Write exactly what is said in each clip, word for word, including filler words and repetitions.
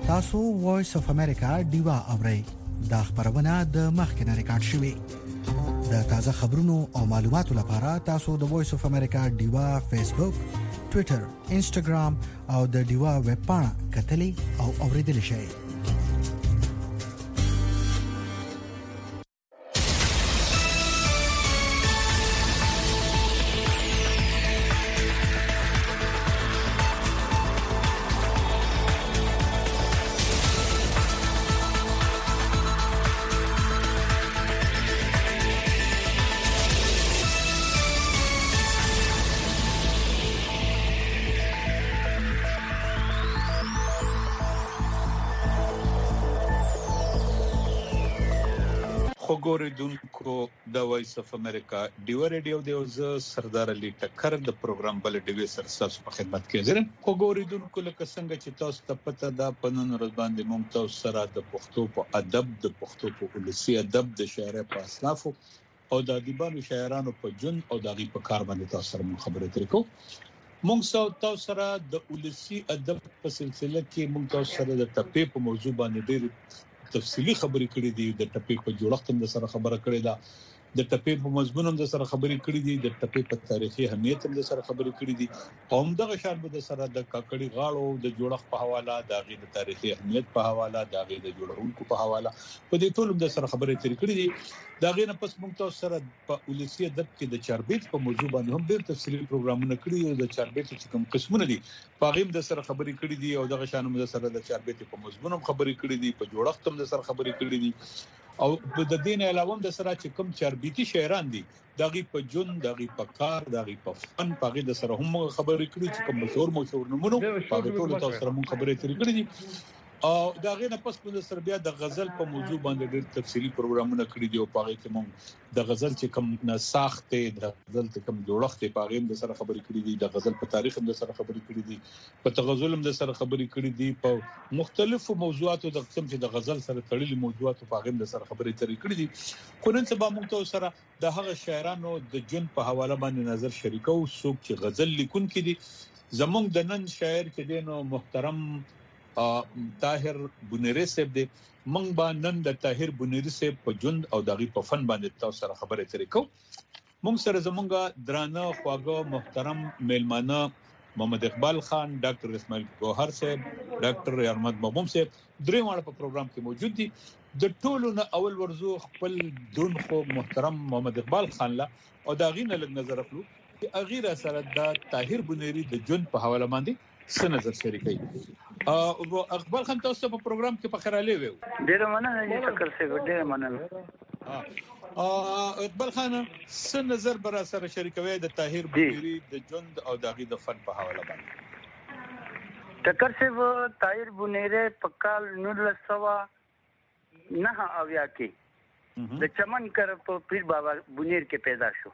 تاسو وایس اف امریکا ډیوا اورئ. دا خبرونه د مخکنه ریکارډ شوې. د تازه خبرونو او معلوماتو لپاره تاسو د وایس اف امریکا ډیوا فیسبوک، ټوئیټر، انسټاګرام او د ډیوا ویب پاڼه کتلې او اوریدل شئ. خبردونکو د وایس اف امریکا ډیو ریډیو د اوز سردار علي ټکر د پروګرام بل ډیوي سر تاسو په خدمت کې حاضر. خبردونکو لکه څنګه چې تاسو ته پته ده په نن ورځ باندې موږ تاسو سره د پښتو په ادب د پښتو په ولسی ادب د شاعر په اسلافو او د ادیبانو شاعرانو په جون او د غي په کار باندې تاسو سره خبرې ترکو. موږ تاسو سره د ولسی ادب په سلسله کې موږ تاسو سره د ټپې په موضوع باندې ډېر تفصیلی خبرې کړې دي. د ټپې په جوړښت هم د سره خبره کړې ده، د ټپې په مضمون هم د سره خبرې کړې دي، د ټپې په تاریخي اهمیت هم د سره خبرې کړې دي او هم دغه شان به د سره د کاکړي غاړو د جوړښت په حواله، د غي د تاریخي اهمیت په حواله، د غي د جوړونکو په حواله په دې ټول هم د سره خبرې ترې کړې دي. دا غي نه پس موږ تاسو سره په ولسی ادب کې د چاربیت په موضوع باندې هم ډېر تفصیلی پروګرامونه کړی او د چاربیت چې کوم قسمونه دي په غیم د سره خبرې کړې دي او دغه شان هم د سره د چاربیت په مضمون هم خبرې کړې دي، په جوړښت هم د سره خبرې کړې دي او د دین علاوه هم د سره چې کوم چاربیتي شاعران دي دغه په جون، دغه په کار، دغه په فن په غي د سره هم خبرې کړې چې کوم مشهور مشهور نمونه په ټول تاسو سره هم خبرې کړې دي او دا غي نه پس په سر بیا د غزل په موضوع باندې ډېر تفصیلی پروګرامونه کړی دي او په هغه کې موږ د غزل چې کوم نه ساخته د غزل چې کوم جوړښت په هغه د سره خبرې کړې دي، د غزل په تاریخ هم د سره خبرې کړې دي، په تغزل هم د سره خبرې کړې دي، په مختلفو موضوعاتو د قسم چې د غزل سره تړلي موضوعاتو په هغه د سره خبرې ترې کړې دي. خو نن سبا موږ ته سره د هغه شاعرانو د جون په حواله باندې نظر شریکو څوک چې غزل لیکونکي دي. زموږ د نن شاعر چې دینو محترم طاهر بنيري صاحب دی. موږ به نن د طاهر بنيري صاحب په ژوند او دغه په فن باندې تاسو سره خبرې ترې کوو. موږ سره زمونږ درانه خواږه محترم میلمانه محمد اقبال خان، ډاکټر اسماعیل ګوهر صاحب، ډاکټر احمد محمود صاحب درې واړه په پروګرام کې موجود دي. د ټولو نه اول ورزو خپل دون خو محترم محمد اقبال خان لا او دا غینه لګ نظر اخلو چې اغیره سره د طاهر بنيري د ژوند په حواله باندې څه نظر شریکي. او اقبال خان تاسو په پروګرام کې په خراله ویو. ډیر مننه چې فکر سره ډیر مننه. ا اقبال خان څه نظر بر سره شریکوي د طاهر بنيري د ژوند او دغه د فن په حواله باندې؟ ټکر سره طاهر بنيري په کال نولس سوه نه اویا کې د چمن کر په پیر بابا بنير کې پیدا شو.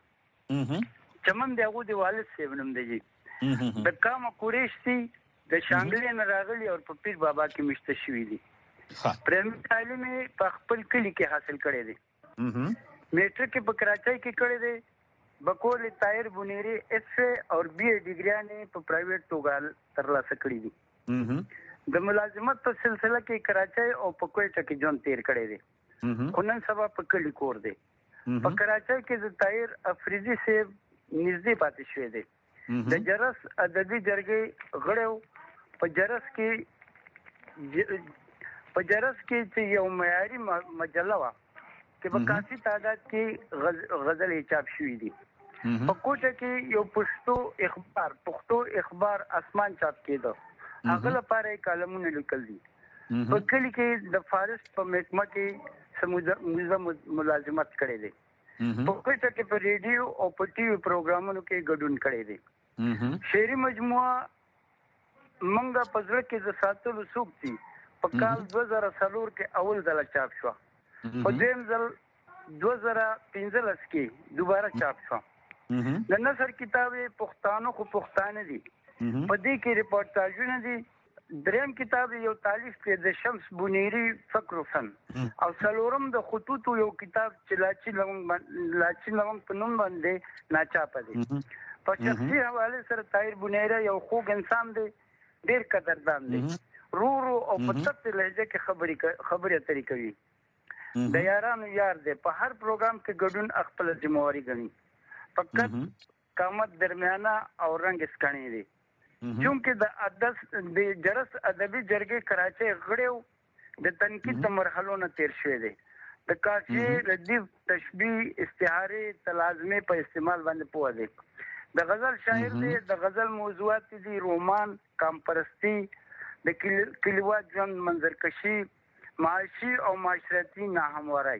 چمن دغه د والد سیب نوم دی. د کام قریش سي د شانګلې نه راغلي او په پیر بابا کې مشته شوی دي. پریم تعلیم په خپل کلی کې حاصل کړی دی. میټرک کې په کراچۍ کې کړی دی. بقول طاهر بنيري ایف او بی اے ډیګریانې په پرایویټ توګه ترلاسه کړې دي. د ملازمت په سلسله کې کراچۍ او په کوټه کې ژوند تیر کړی دی. خو نن سبا په کلی کور دی. په کراچۍ کې د طاهر افریدي صاحب نږدې پاتې شوی دی. د جرس ادبي جرګې غړو په جرس کې په جرس کې چې یو معیاري مجله وا چې په کافي تعداد کې غزل چاپ شوې دي. په کوټه کې یو پښتو اخبار پښتو اخبار اسمان چاپ کېده. هغه لپاره کالمونه لیکل دي. په کلی کې د فارست په محکمه کې سموزه ملازمت کړی دی. په کوټه کې په ریډیو او په ټي وي پروګرامونو کې ګډون کړی دی. شعري مجموعه منګه پزړه کې د ساتلو څوک دي. په کال دوه زره څلور کې اول ځل چاپ شو. په دیم ځل دوه زره پنځلس کې دوباره چاپ شو. د نثر کتاب پښتانه خو پښتانه دي. په دې کې ریپورتاژونه دي. دریم کتاب یو تالیف کې د شمس بنيري فکر و فن او څلورم د خطوط یو کتاب چې لاچی لونګ لاچی لونګ په نوم باندې ناچاپ دي. په شخصي حواله سره طاهر بنيري یو خوږ انسان دی، ډیر قدردان دی رو رو او په تت لهجه کې خبرې خبرې اترې کوي د یارانو یار دی په هر پروګرام کې ګډون خپل ذمہواری غني فقط قامت درمیانه او رنگ اسکانی دی چونکه د ادس د جرس ادبي جرګې کراچۍ غړیو د تنقید د مرحلو نه تیر شوی دی د کاشي ردیف تشبیه استعاره تلازمه په استعمال باندې پوه دی د غزل شاعر دی د غزل موضوعات دي رومان کامپرستی د کلیوات ژوند منظرکشي معاشي او معاشرتي ناهمواري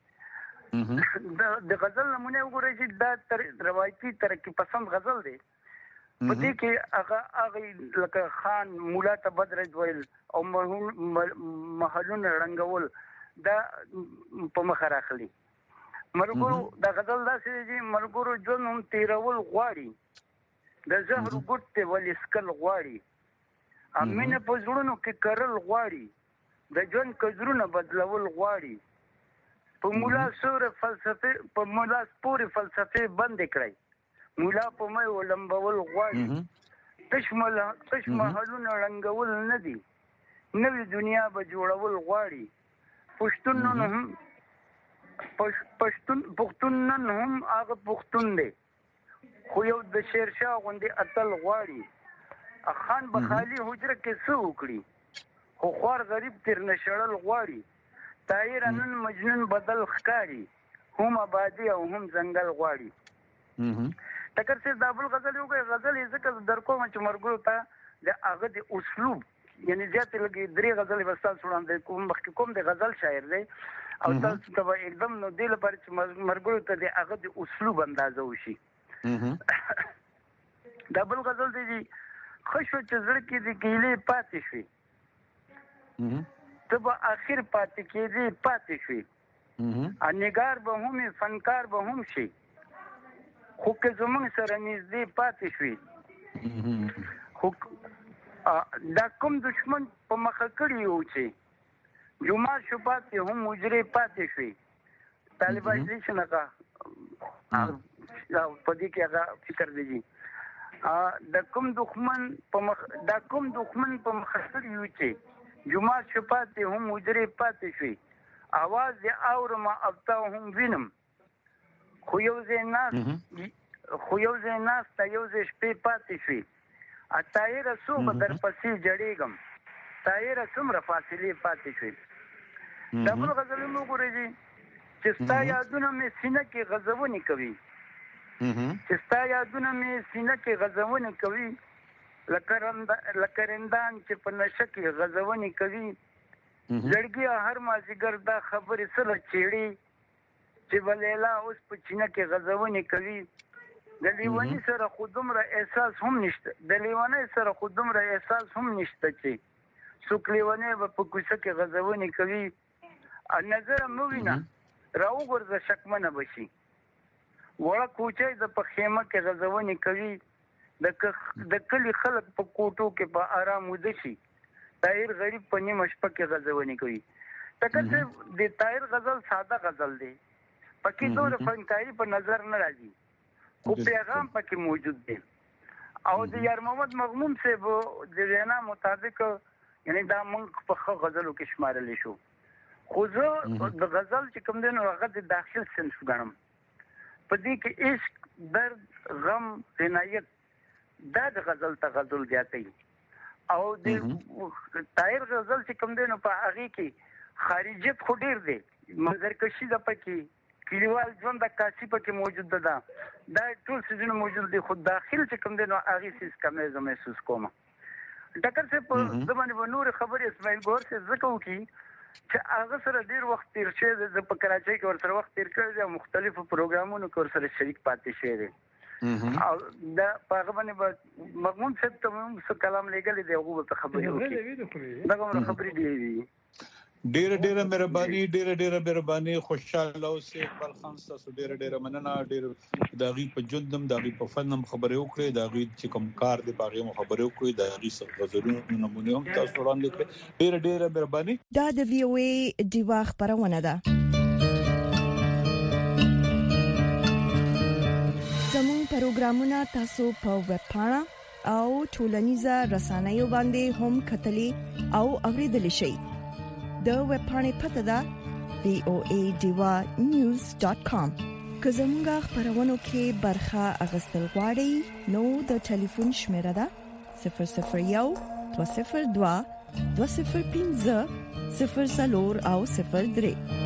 د غزل نمونه وګورئ چې دا روایتي ترقی پسند غزل دی په دې کې هغه هغه لکه خان مولا ته بدرج ویل او محلونه رنگول دا په مخ راخلي مرګورو د غزل داسې چې مرګورو ژوند هم تیرول غواړي د زهر ګټ ولې سکل غواړي امینه په زړونو کې کرل غواړي د ژوند کزرونه بدلول غواړي په مولا سور فلسفه په مولا پوری فلسفه بند کړی مولا په مې ولمبول غواړي تشمل تشمحلونه رنگول نه دي نوې دنیا به جوړول غواړي پښتون هم پښتون پښتون هم هغه پښتون دی خو یو د شیرشاه غوندي اتل غواړي خان بخالي حجره کې څه وکړي خو خوار غریب تر نشړل غواړي طاهر نن مجنون بدل ښکاری هم آبادی او هم ځنګل غواړي ټکر سي دابل غزل یو غزل یې ځکه درکو چې مرګو ته د هغه د اسلوب یعنی زیات لګي درې غزل وستل سوړاندې کوم مخکې کوم د غزل شاعر دی او تاسو ته एकदम نو دل پر چې مرګو ته د هغه د اسلوب اندازه وشي دابل غزل دی خوشو چې زړه کې د ګیلې پاتې شي ته به اخر پاتې کېږي پاتې شي ا نگار به هم فنکار به هم شي خو که زمونږ سره نږدې پاتې شي خو دا کوم دشمن په مخه کړی یو چې جمعه شو پاتې هم مجرې پاتې شي طالبایزیشن هغه په دې کې هغه فکر دی د کوم دښمن په مخ د کوم دښمن په مخه کړی یو چې جمعه شو پاتې هم مجرې پاتې شي आवाज یې اورم ابتا هم وینم خو یو ځای ناس خو یو ځای ناس ته یو ځای شپې پاتې شي اتایر سو بدر پسې جړېږم تایر څومره فاصله پاتې شي دا بل غزل مو ګورئ چې ستا یادونه مې سینه کې غزونه کوي چې ستا یادونه مې سینه کې غزونه کوي لکرند لکرندان چې په نشه کې غزونه کوي لړګي هر مازیګر دا خبرې سره چېړي چې بلیلا اوس په چینه کې غزونه کوي د لیوانی سره خودمره احساس هم نشته د لیوانی سره خودمره احساس هم نشته چې څوک لیوانی په کوڅه کې غزونه کوي ا نظر مو وینا راو ګرځه شکمنه بشي وړه کوچې د په خیمه کې غزونه کوي د د کلی خلک په کوټو کې په آرام ودشي طاهر غریب په نیمه شپه کې غزونه کوي تکه د طاهر غزل ساده غزل دی پکې دوه فنکاری په نظر نه راځي خو پیغام پکې موجود دی او د یار محمد مغموم صاحب د وینا مطابق یعنی دا موږ په غزلو کې شمارل شو خو زه د غزل چې کوم دی نو هغه د داخل سنس غنم په دې کې عشق درد غم عنایت دا د غزل ته غزل زیاتې او د طاهر غزل چې کوم دی نو په هغه کې خارجیت خو ډیر دی منظرکشي د پکې کلیوال ژوند د کاسي پکې موجود ده دا ټول څه موجود دي خو داخل چې کوم دی نو هغه سیس کمې زه محسوس کوم ډاکټر صاحب په زمانه و نور خبرې اسماعیل ګور څه زکو کی چې هغه سره ډیر وخت تیر شوی د په کراچۍ کې ور سره وخت تیر کړی او مختلفو پروګرامونو کې ور سره شریک پاتې شوی دی او دا هغه باندې مضمون څه ته څه کلام لګل دی هغه ته خبرې وکړي دا کوم خبرې دی ډیر ډیر مهرباني ډیر ډیر مهرباني خوشاله اوسې اقبال خان تاسو ډیر ډیر مننه ډیر داغي په جندم داغي په فنم خبرې وکړې داغي چې کوم کار دی باغې مو خبرې وکړې داغي څه غزلونو نمونه هم تاسو وړاندې کړې ډیر ډیر مهرباني دا د وی او ای دیوا خبرونه ده زموږ پروګرامونه تاسو په ویب پاڼه او ټولنیزه رسنیو باندې هم کتلي او اوریدل شي. د ویب پاڼې پته ده وی او ای ډیوا نیوز ډاٹ کام. که زموږ خبرونو کې برخه اغستل غواړئ نو د ټلیفون شمیره ده صفر صفر یو دوه صفر دوه دوه صفر پنځه صفر څلور او صفر درې.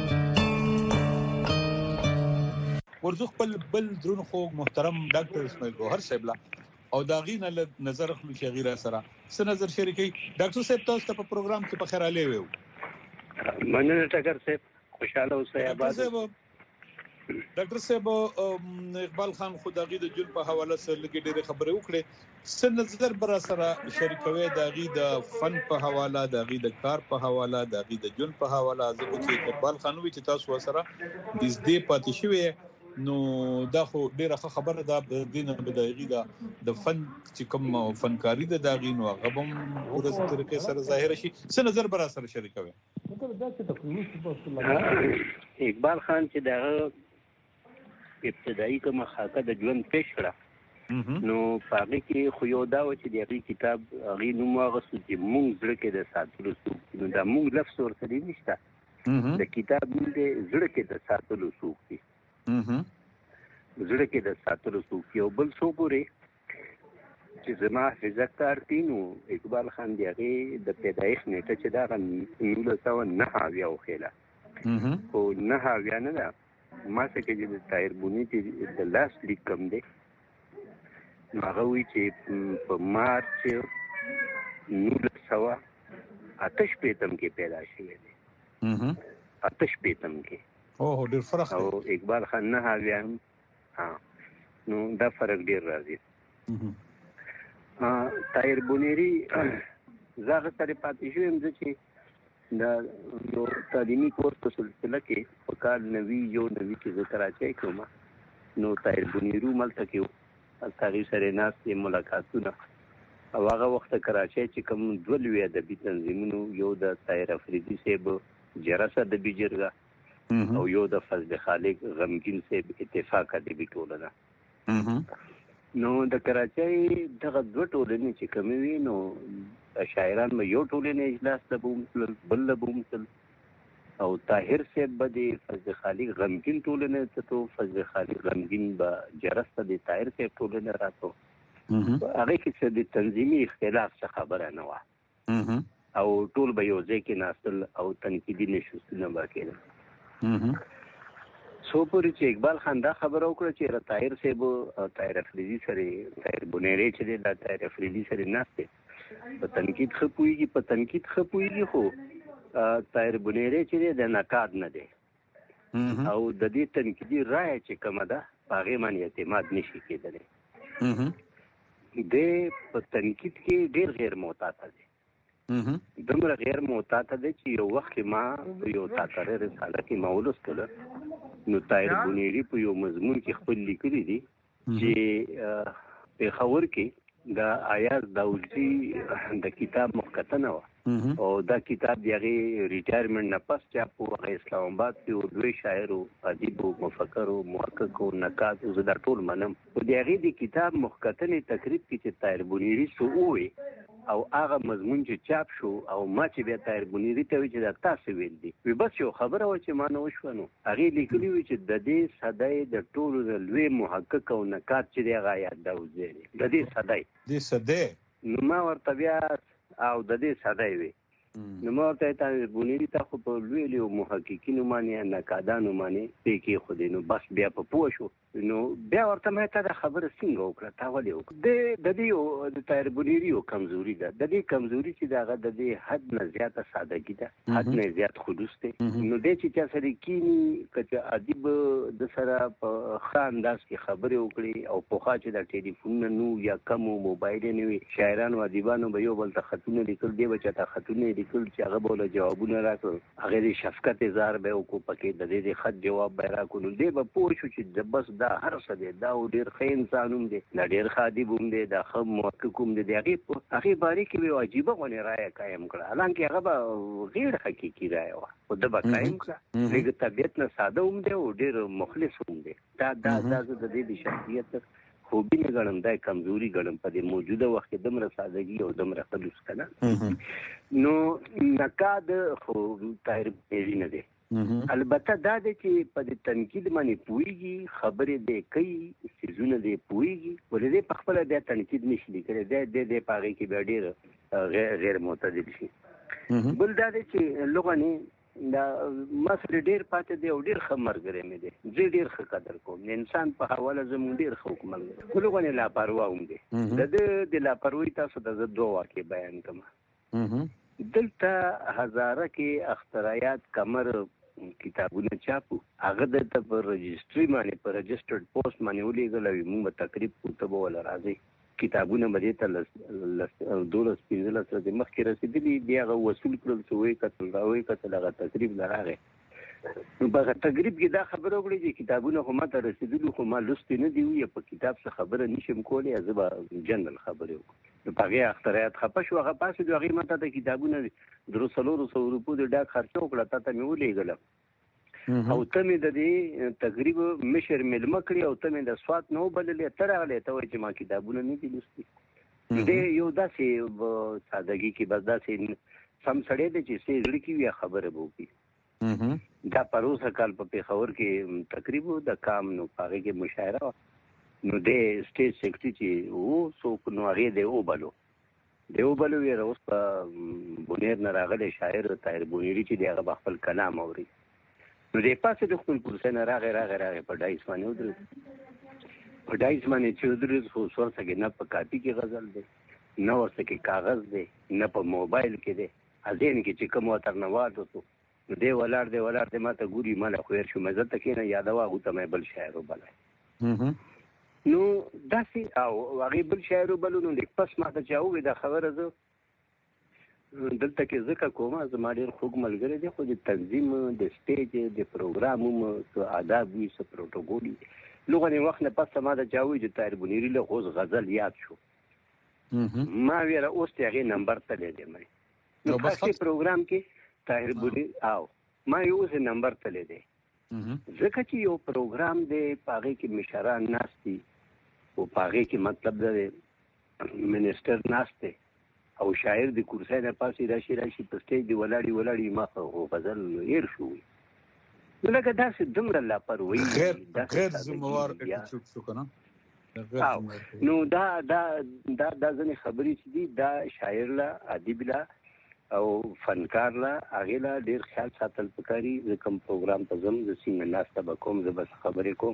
ورزو خپل بل درون خو محترم ډاکټر اسماعیل ګوهر صاحب لا او داغینه له نظر خپل چې غیره سره څه نظر شریکي. ډاکټر صاحب تاسو ته په پروګرام کې په خیر علي وو. مننه ټاکر صاحب خوشاله اوسئ آباد. ډاکټر صاحب اقبال خان خداغي د جون په حواله سره لګي ډېر خبرې وکړي. څه نظر بر سره شریکوي داغي د فن په حواله داغي د کار په حواله داغي د جون په حواله زه چې اقبال خان وی چې تاسو سره د دې پاتې شوی نو دا خو ډیره خبره ده د دینه بدایي ده د فن چې کوم فنکاری ده دا غي نو هغه هم ورته طریقې سره ظاهر شي. څه نظر بر سره شریکوي. اقبال خان چې دا ابتدایي کوم خاطه د ژوند پیش کړه نو پاره کې خو یو دا و چې دغه کتاب غي نو ماغه چې مونږ زړه کې د ساتلو سو نو دا مونږ لفظ ورته نشته د کتاب مونږ زړه کې د ساتلو سو دي زړه کې د ساتلو څوک یو بل څو پورې چې زما حفظه کار دینو اقبال خان دی هغه د پیدایښت نیټه چې دا نولس سوه نهه اویا وښیله خو نهه اویا نه ده ما څه کې د طاهر بوني چې د لاس لیک کم دی نو هغه وایي چې په مارچ نولس سوه اته شپېتم کې پیدا شوی دی اته شپېتم کې او ډیر فرق او اقبال خان نه اویا ها نو دا فرق ډیر راځي. طاهر بونیری زاغه سره پاتې شوم چې دا یو تعلیمي کورس په سلسله کې په کال نوي یو نوي کې زه کراچۍ کوم نو طاهر بونیری ملته کې تاریخ سره ناس ملاقاتونه او هغه وخت کراچۍ چې کوم دولوي ادبي تنظیمونو یو د طاهر افریدي صاحب جراسه د بیجرګه او یو د فضل خالق غمگین سے اتفاق ادبي ټولنه نو د کراچۍ دغه دوه ټولنې چې کومې وي نو شاعران به یو ټولنې اجلاس ته بومتل بل له بومتل او طاهر صاحب به د فضل خالق غمگین ټولنې ته تو فضل خالق غمگین به جرسته د طاهر صاحب ټولنې راتو هغه کې څه د تنظیمي اختلاف څخه خبره نه و او ټول به یو ځای کې ناستل او تنقیدي نشستونه به کېدل. سو پورې چې اقبال خان دا خبره وکړه چې طاهر صاحب طاهر افریدي سره طاهر بونیری چې دی دا طاهر افریدي سره ناست دی په تنقید ښه پوهېږي په تنقید ښه پوهېږي خو طاهر بونیری چې دی د نقاد نه دی او د دې تنقیدي رایه چې کومه ده په هغې باندې اعتماد نشي کېدلی. دی په تنقید کې ډېر غیر محتاطه دی دومره غیر محتاطه دی چې یو وخت ما یو تاکره رساله کې ما ولوستله نو طاهر بونیری په یو مضمون کې خپل لیکلي دي چې پېښور کې د ایاز داودزي د کتاب مخکتنه وه او دا کتاب د هغې ریټایرمنټ نه پس چاپ و هغه اسلام آباد کې و لوی شاعر و ادیب و مفکر و محقق و نقاد زه دا ټول منم خو د هغې د کتاب مخکتنې تقریب کې چې طاهر بونیری څه ووایي او هغه مضمون چې چاپ شو او ما چې بیا طاهر بونیری ته وی چې دا تاسو ویل دي وی بس یو خبره و چې ما نه وشوه نو هغې لیکلي وي چې د دې صدی د ټولو د لوی محقق او نقاد چې دی هغه ایاز داودزی دی د دې صدی دې صدی نو ما ورته بیا او د دې صدی وي نو ما ورته طاهر بونیری ته خو په لوی لوی محققینو باندې نقادانو باندې پې کېښودې نو بس بیا په پوه شو نو بیا ورته ما ته دا خبره څنګه وکړه تا ولې وکړه د دې د طاهر بونیری یو کمزوري ده د دې کمزوري چې د هغه د دې حد نه زیاته سادګي ده حد نه زیات خلوص دی نو دی چې چا سره کینی که ادیب د سره په ښه انداز کې خبرې وکړي او پخوا چې د ټلیفونونه نو یا کم موبایل نه وي شاعرانو ادیبانو به یو بل ته خطونه لیکل دی به چاته خطونه لیکل چې هغه به له جوابونه راکړل هغې د شفقت اظهار به یې وکړو پکې د دې د خط جواب به یې راکړو نو دی به پوه شو چې بس دا هر څه دی دا ډېر ښه انسان هم دی دا ډېر ښه ادیب هم دی دا ښه محقق هم دی د هغې په هغې بارې کې به یو عجیبه غونې رایه قایم کړه حالانکې هغه به غیر حقیقي رایه وه خو ده به قایم کړه لږ طبیعت نه ساده هم دی او ډېر مخلص هم دی دا دا دا زه د دې د شخصیت خوبي نه ګڼم، دا کمزوري ګڼم په دې موجوده وخت کې دومره سادهګي او دومره خلوص کنه. نو نقاد خو طاهر بنيري نه دی. البته دا دی چې په دې تنقید باندې پوهیږي، خبرې دی کوي، سیزونه دی پوهیږي، ولې دی په خپله بیا تنقید نشي لیکلی، دی دی دی په هغې کې بیا ډېر غیر معتدل شي. بل دا دی چې لغنې دا ما سره ډېر پاتې دی او ډېر ښه ملګری مې دی، زه ډېر ښه قدر کوم د انسان په حواله زموږ ډېر ښه ملګری، خو لغنې لاپروا هم دی. د ده د لاپروۍ تاسو ته زه دوه واقع بیان کړم. دلته هزاره کې اختراعات کمر کتابونه چاپو، هغه دلته په رجسټري باندې په رجسټرډ پوسټ باندې ولېږل او موږ به تقریب کوو، ته به وله راځئ. کتابونه به دې ته دولس پنځلس ورځې مخکې رسېدلي، بیا هغه وصول کړل چې ویې کتل را ویې کتل هغه تقریب له راغی. نو په هغه تقریب کې دا خبره وکړې چې کتابونه خو ما ته رسېدلي خو ما لوستې نه دي، یا په کتاب څه خبره نشم کولی، زه به جنرال خبرې وکړم. نو په هغې اختراعات خفه شو، هغه پاسېدو، هغې ما ته د کتابونه درو څلورو سوو روپو د ډاک خرچه وکړه، تا ته مې ولېږله او ته مې د دې تقریب مشر مېلمه کړي او ته مې د سوات نه وبللې، ته راغلی ته وایې چې ما کتابونه نه دي لوستي. دی یو داسې سادګي کې بس داسې سم سړی دی چې څه زړه کې وي خبره به وکړي. دا پروسه کال په پېښور کې تقریب د کام نو په هغې کې مشاعره وه، نو دی سټیج سیکرټري چې و څوک نو هغې دی وبلو دی وبلو یاره اوس په بونیر نه راغلی شاعر طاهر بنيري چې دی هغه به خپل کلام اوري. نو دی پاسې د خپل کرسۍ نه راغی راغی راغی په ډایس باندې ودرېد، په ډایس باندې چې ودرېد خو اوس ورته کې نه په کاپي کې غزل دی، نه ورته کې کاغذ دی، نه په موبایل کې دی، ذهن کې چې کوم ورته نه واټو. نو دی ولاړ دی ولاړ دی ما ته ګوري، ما له خویر شو، مې زه ته کښېنه یادوه هغو ته مې بل شاعر وبلی. نو داسې او هغې بل شاعر وبلو. نو لیک پس ما ته چا ووایي دا خبره زه دلته کې ځکه کوم زما ډېر خوږ ملګری دی، خو د تنظیم د سټیج د پروګرام هم څه آداب وي څه پروټوکول وي. لغونې وخت نه پس ما ته چا ووایي چې طاهر بنيري له اوس غزل یاد شو. ما ویله اوس د هغې نمبر تللی دی مې نو پسې پروګرام کې طاهر بنيري او ما یې اوس نمبر تللی دی ځکه چې یو پروګرام دی په هغې کې مشران ناست دي او په هغې کې مطلب د منسټر ناست دی او شاعر د کرسۍ نه پاسې راشي راشي په سټیج دی ولاړې ولاړې ما خو غزل هېر شو وي. نو لکه داسې دومره لاپروایي غیر ذمهوار اټیټیوډ شو که نه. نو دا دا دا دا ځینې خبرې چې دي دا شاعر له ادیب له او فنکار له هغې له ډېر خیال ساتل پکاري. زه کوم پروګرام ته ځم زه څنګه ناسته به کوم زه بس خبرې کوم.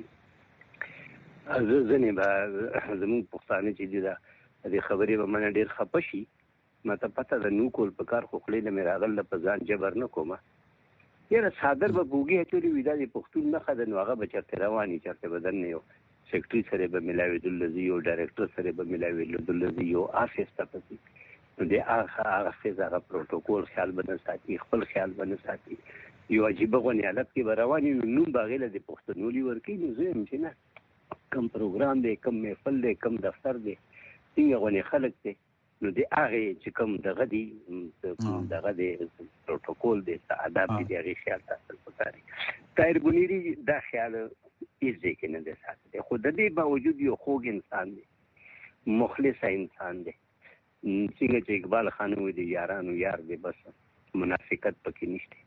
زه ځینې به زمونږ پښتانه چې دي دا دې خبرې به منه ډېر خفه شي، ما ته پته ده نو کول په کار خو خولې نه مې راغله په ځان جبر نه کومه. یاره څادر به بوږي اچولي وي دا د پښتون نښه ده، نو هغه به چېرته روان وي چېرته به دننه یو سیکرټري سره به ملاوېدل زي یو ډایرکټر سره به ملاوېدل زي یو آفس ته پسې. نو د هغه هغه څیز هغه پروټوکول خیال به نه ساتي، خپل خیال به نه ساتي، یو عجیبه غونې حالت کې به روان وي. نوم به هغې له د پښتونولي ورکوي. نو زه یم چې نه کم پروګرام دی کم محفل دی کم دفتر دی څنګه غونې خلک دی نو د هغې چې کوم دغه دي دغه د پروټوکول دی آداب دي د هغې خیال ساتل پکار دي. طاهر بنيري دا خیال هېڅ ځای کې نه دی ساتلی، خو د دې باوجود یو خوږ انسان دی، مخلصه انسان دی. څنګه چې اقبال خان وایي د یارانو یار دی، بس منافقت پکې نشته.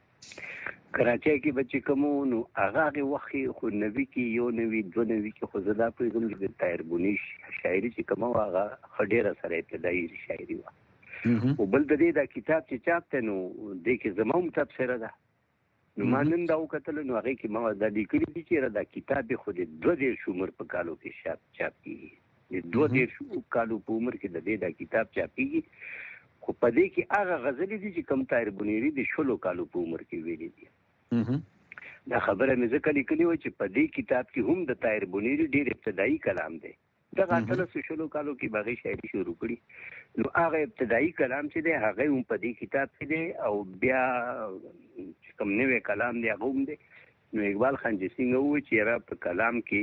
کراچۍ کې به چې کوم نو هغه هغې وخت کې خو نوي کې یو نوي دوه نوي کې خو زه دا پوهېږم چې د طاهر بنيري شاعري چې کومه وه هغه ښه ډېره سره ابتدایي شاعري وه. خو بل د دې دا کتاب چې چاپ دی نو دې کې زما هم تبصره ده. نو ما نن دا وکتله نو هغې کې ما دا لیکلي دي چې یاره دا کتاب یې خو د دوه دېرش عمر په کالو کې چاپ چاپ کېږي، د دوه دېرش کالو په عمر کې د دې دا کتاب چاپېږي. خو په دې کې هغه غزلې دي چې کوم طاهر بنيري د شلو کالو په عمر کې ویلي دي. دا خبره مې ځکه لیکلې وه چې په دې کتاب کې هم د طاهر بنيري ډېر ابتدایي کلام دی. دغه اتلسو شلو کالو کې به هغې شاعري شروع کړي. نو هغه ابتدایي کلام چې دی هغه هم په دې کتاب کې دی او بیا چې کوم نوی کلام دی هغه هم دی. نو اقبال خان چې څنګه ووایي چې یاره په کلام کې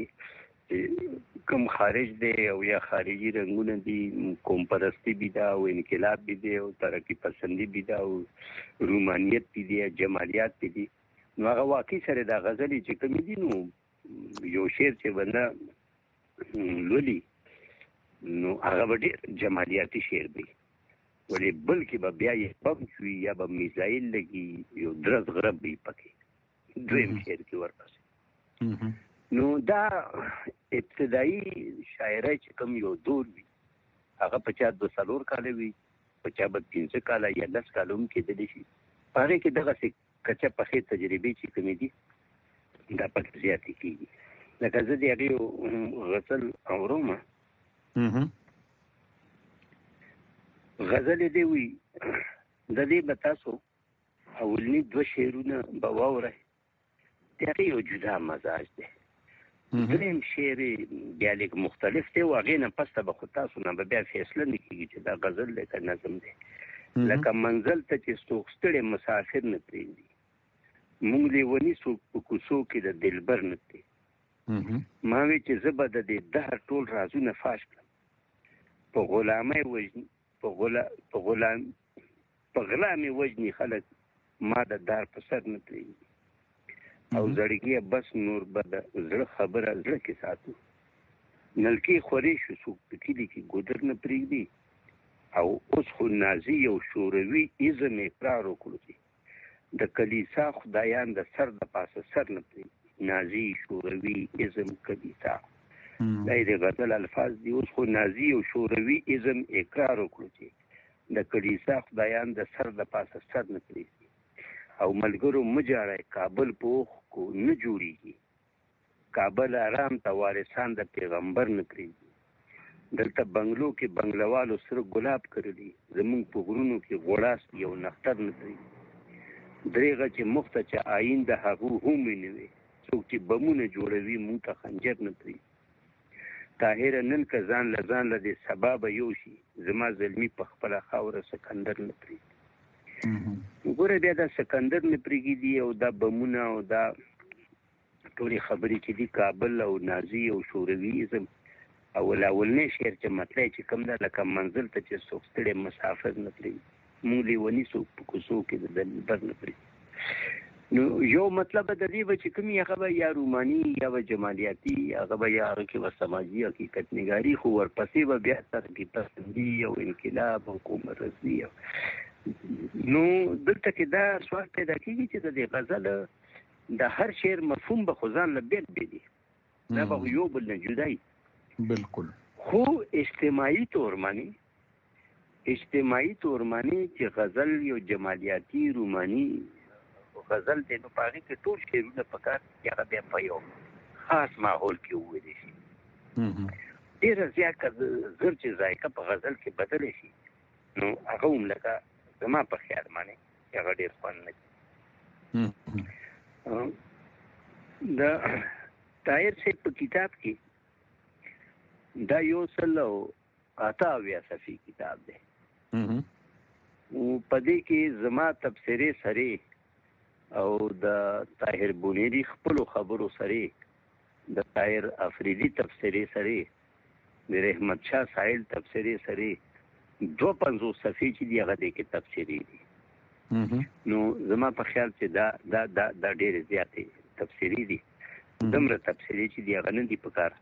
کوم خارج دی او یا خارجي رنګونه دي، قوم پرستي بي ده او انقلاب بي دی او ترقي پسندي بي ده او رومانیت بي دی جمالیات بي دي. نو هغه واقعي سره دا غزلې چې کومې دي نو یو شعر چې بنده لولي نو هغه ډېر جمالیاتي شعر دی ولې بلکې به بیا یې بم شوي یا به میزایل لګي یو درز غرب وي پکې دویم شعر کې ورپسې نو دا ابتدایي شاعرۍ چې کوم یو دور وي هغه په چا دوه څلور کاله وي په چا به پنځه کاله یا لس کاله هم کېدلی شي په هغې کې دغسې کچه پخې تجربې چې کومې دي دا پکې زیاتې کېږي لکه زه د هغې یو غزل اورم غزل دې وي د دې به تاسو اولني دوه شعرونه به واورئ د هغې یو جدا مزاج دی دریم شعر بیا لږ مختلف دی او هغې نه پس ته به خو تاسو نه به بیا فیصله نه کېږي چې دا غزل دی که نظم دی لکه منزل ته چې څوک ستړی مسافر نه پرېږدي موږ لیوني څوک په کوڅو کې د دلبر نه پرېږدي ما وی چې زه به د دې دهر ټول رازونه فاش کړم په غلامۍ وژني په غلا په غلام په غلا مې وژني خلک ما د دار په سر نه پرېږدي او زړګیه بس نور به د زړه خبره زړه کې ساتو نلکې خورې شو څوک په کلي کې ګودر نه پرېږدي او اوس خو نازي او شوروي ایزم اقرار وکړو چې د کلیسا خدایان د سر د پاسه سر نه پرېږدي نازي شوروي ایزم کلیسا دا د غزل الفاظ دي اوس خو نازي او شوروي ایزم اقرار وکړو چې د کلیسا خدایان د سر د پاسه سر نه پرېږدي او ملګرو مجاړی کابل په اوښ کو نه جوړیږي کابل آرام ته وارثان د پیغمبر نه پرېږدي دلته بنګلو کې بنګلوالو سره ګلاب کرلي زمونږ په غرونو کې غوړاست یو نختر نه پرېږدي درېغه چې مخته چې آیین د هغو هم یې نه وي څوک چې بمونه جوړوي مونږ ته خنجر نه پرېږدي طاهره نن که ځان له ځان له دې سبا به یو شي زما زلمي په خپله خاوره سکندر نه پرېږدي ګوره بیا دا سکندر نه پرېږدي او دا بمونه او دا ټولې خبرې چې دي کابل او نازي او شورویزم او اولنی شعر چې مطلع چې کوم ده لکه منزل ته چې څوک ستړی مسافر نه پرېږدي موږ لیوني څوک په کوڅو کې د دلبر نه پرېږدي نو یو مطلب د دې به چې کوم هغه به یا روماني یا به جمالیاتي هغه به یا هغه کې به سماجي حقیقت نګاري خو ورپسې به بیا ترقي پسندي او انقلاب او حکومت رسمي نو دلته کې دا سوال پیدا کېږي چې د دې غزل د هر شعر مفهوم به خو ځان له بېل بېل دي دا به یو بل نه جدا وي بالکل خو اجتماعي طور باندې اجتماعي طور باندې چې غزل یو جمالیاتي روماني غزل دی نو په هغې کې ټول شعرونه پکار چې هغه بیا په یو خاص ماحول کې وویلی شي ډېره زیاته زر چې ذایقه په غزل کې بدلی شي نو هغه هم لکه زما په خیال باندې چې هغه ډېر خوند نه کوي د طاهر صاحب په کتاب کې دا یو سل او اته اویا صفحې کتاب دی په دې کې زما تبصرې سرې او د طاهر بونیری خپلو خبرو سره د طاهر افریدي تفسیرې سره د رحمت شاه ساحل تفسیرې سره دو پنځوس صفحې چې دی هغه د کې تفسیرې دي نو زما په خیال چې دا دا دا دا ډېرې زیاتې تفسیرې دي دومره تفسیرې چې دی هغه نه دي پکار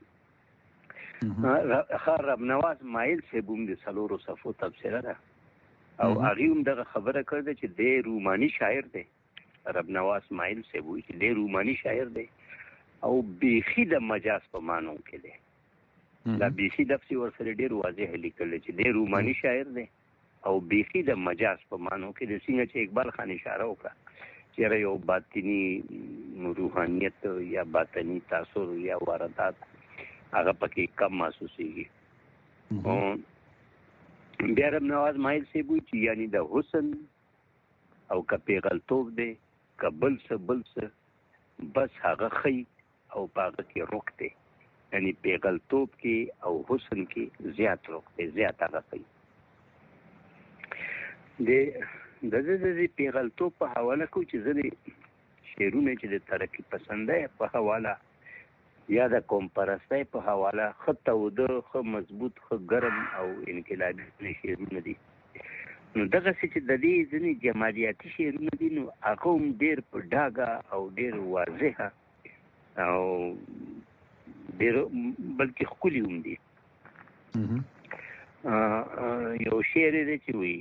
ښه رب نواز مایل صاحب هم د څلورو صفحو تفسیره ده او هغې هم دغه خبره کړې چې دی روماني شاعر دی رب نواز مایل صاحب وایي چې دی روماني شاعر دی او بیخي د مجاز په معنو کې دی دا بیخي دفسې ورسره ډېر واضح لیکل چې دی روماني شاعر دی او بیخي د مجاز په معنو کې دی څنګه چې اقبال خان اشاره وکړه چې یو باطني روحانیت یا باطني تاثر یا واردات هغه پکې کم محسوسېږي بیا رب نواز مایل صاحب وایي چې یعنی د حسن او که پیغلتوب دی که بل څه بل څه بس هغه ښي او په هغه کې روک دی یعنی پیغلتوب کې او حسن کې زیات روک دی زیات هغه ښي د د پیغلتوب په حواله کو چې ځینې شعرونه چې د ترقي پسندۍ په حواله یا د قوم پرستۍ په حواله ښه توده ښه مضبوط ښه ګرم او انقلابي شعرونه دي نو دغسې چې د دې ځینې جمالیاتي شعرونه دي نو هغه هم ډېر په ډاګه او ډېر واضحه او ډېر بلکې ښکلي هم دي. یو شعر دی چې وایي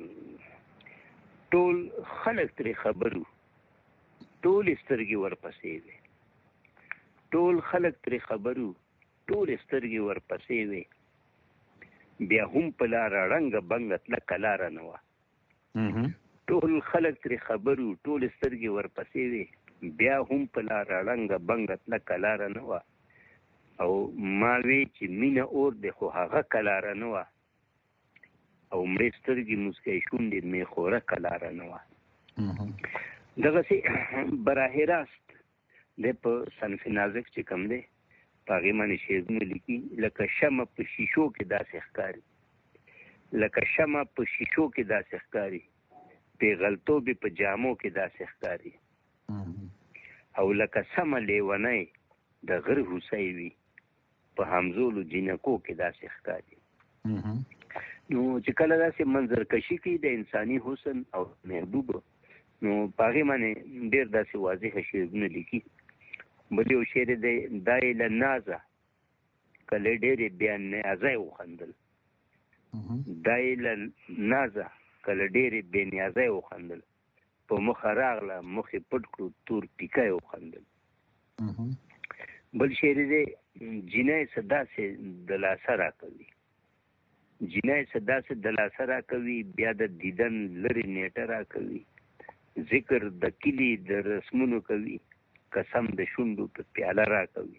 ټول خلک ترې خبرو ټول سترګې ورپسې وي، ټول خلک ترې خبرو ټول سترګې ورپسې وي، بیا هم په لاره ړنګه بنګه تلکه لاره نه وه. ټول خلک ترې خبرو ټول سترګې ورپسې وي، بیا هم په لاره ړنګه بنګه تلکه لاره نه وه. او ما وی چې مینه اور دی خو هغه کلاره نه وه، او مړې سترګې مسکی شونډې مې خورکه لاره نه وه. دغسې براه راست دی په صنف نازک چې کوم دی په هغې باندې شعرونه لیکي، لکه شمع په شیشو کې داسې ښکاري، لکه شمع په شیشو کې داسې ښکاري، پیغلتوب په جامو کې داسې ښکاري، او لکه سمه لیونی د غر هوسۍ وي، په همزولو جینکو کې داسې ښکاري. نو چې کله داسې منظرکشي کوي د انساني حسن او محبوب، نو په هغې باندې ډېر داسې واضحه شعرونه لیکي. بل یو شعر دی دا یې له نازه کله ډېرې بیا نیازی وخندل، دا یې له نازه کله ډېرې بې نیازی وخندل، په مخه راغله مخې پټ کړو تور پیکی وخندل. بل شعر دی جینۍ څه داسې د لاسه راکوي، جینۍ څه داسې د لاسه راکوي، بیا د دیدن لرې نیټه راکوي، ذکر د کلي د رسمونو کوي، قسم د شونډو په پیاله راکوي.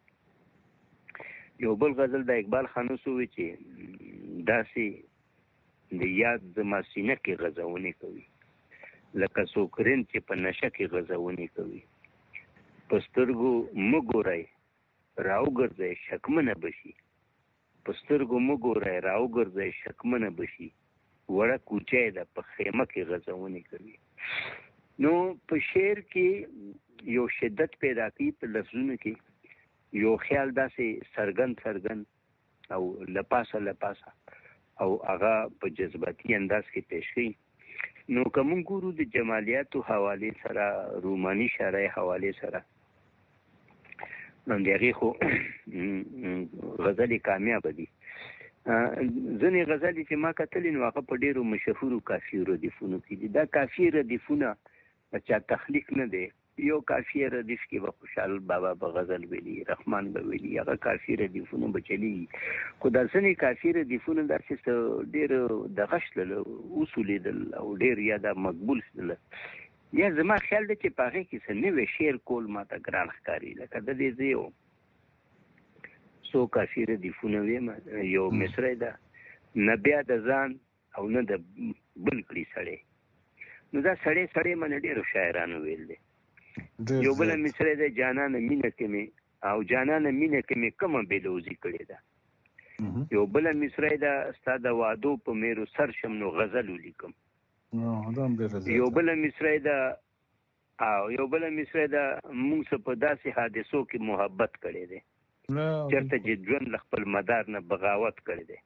یو بل غزل د اقبال خانوس وی چې داسې د یاد زما سینه کې غزونې کوي، لکه سوکرین چې په نشه کې غزونې کوي. په سترګو مه ګورئ راوګرځئ شکمنه بشي، په سترګو مه ګورئ راوګرځئ شکمنه بشي، وړه کوچۍ ده په خیمه کې غزونې کوي. نو په شعر کې یو شدت پیدا کوي، په لفظونو کې یو خیال داسې څرګند څرګند او لپاسه لپاسه او هغه په جذباتي انداز کې پیش کوي. نو که موږ ګورو د جمالیاتو حوالې سره، روماني شاعرۍ حوالې سره، نو د هغې خو غزلې کامیابه دي. ځینې غزلې چې ما کتلې نو هغه په ډېرو مشهورو کافي ردیفونو کې دي. دا کافي ردیفونه چا تخلیق نه دی. یو کافي ردیف کې به خوشحال بابا به غزل ویلي، رحمان به ویلي، هغه کافي ردیفونه به چلیږي. خو دا ځینې کافي ردیفونه داسې څه ډېر دغه شلل وسولیدل او ډېر یا دا مقبول شلل. یا زما خیال دی چې په هغې کې څه نوی شعر کول ما ته ګران ښکاري. لکه د دې زه یو څو کافي ردیفونه ویم. یو مصرۍ ده نه بیا د ځان او نه د بل کړي سړی. نو دا سړی سړی باندې ډېرو شاعرانو ویل دی. یو بله مصرۍ ده جانانه مینه کې مې او جانانه مینه کې مې کومه بېلوزي کړې ده. یو بله مصرۍ ده ستا د وعدو په میرو سر شم نو غزل ولیکم. یو بله مصرۍ ده او یو بله مصرۍ ده موږ څه په داسې حادثو کې محبت کړی دی چېرته چې ژوند له خپل مدار نه بغاوت کړی دی.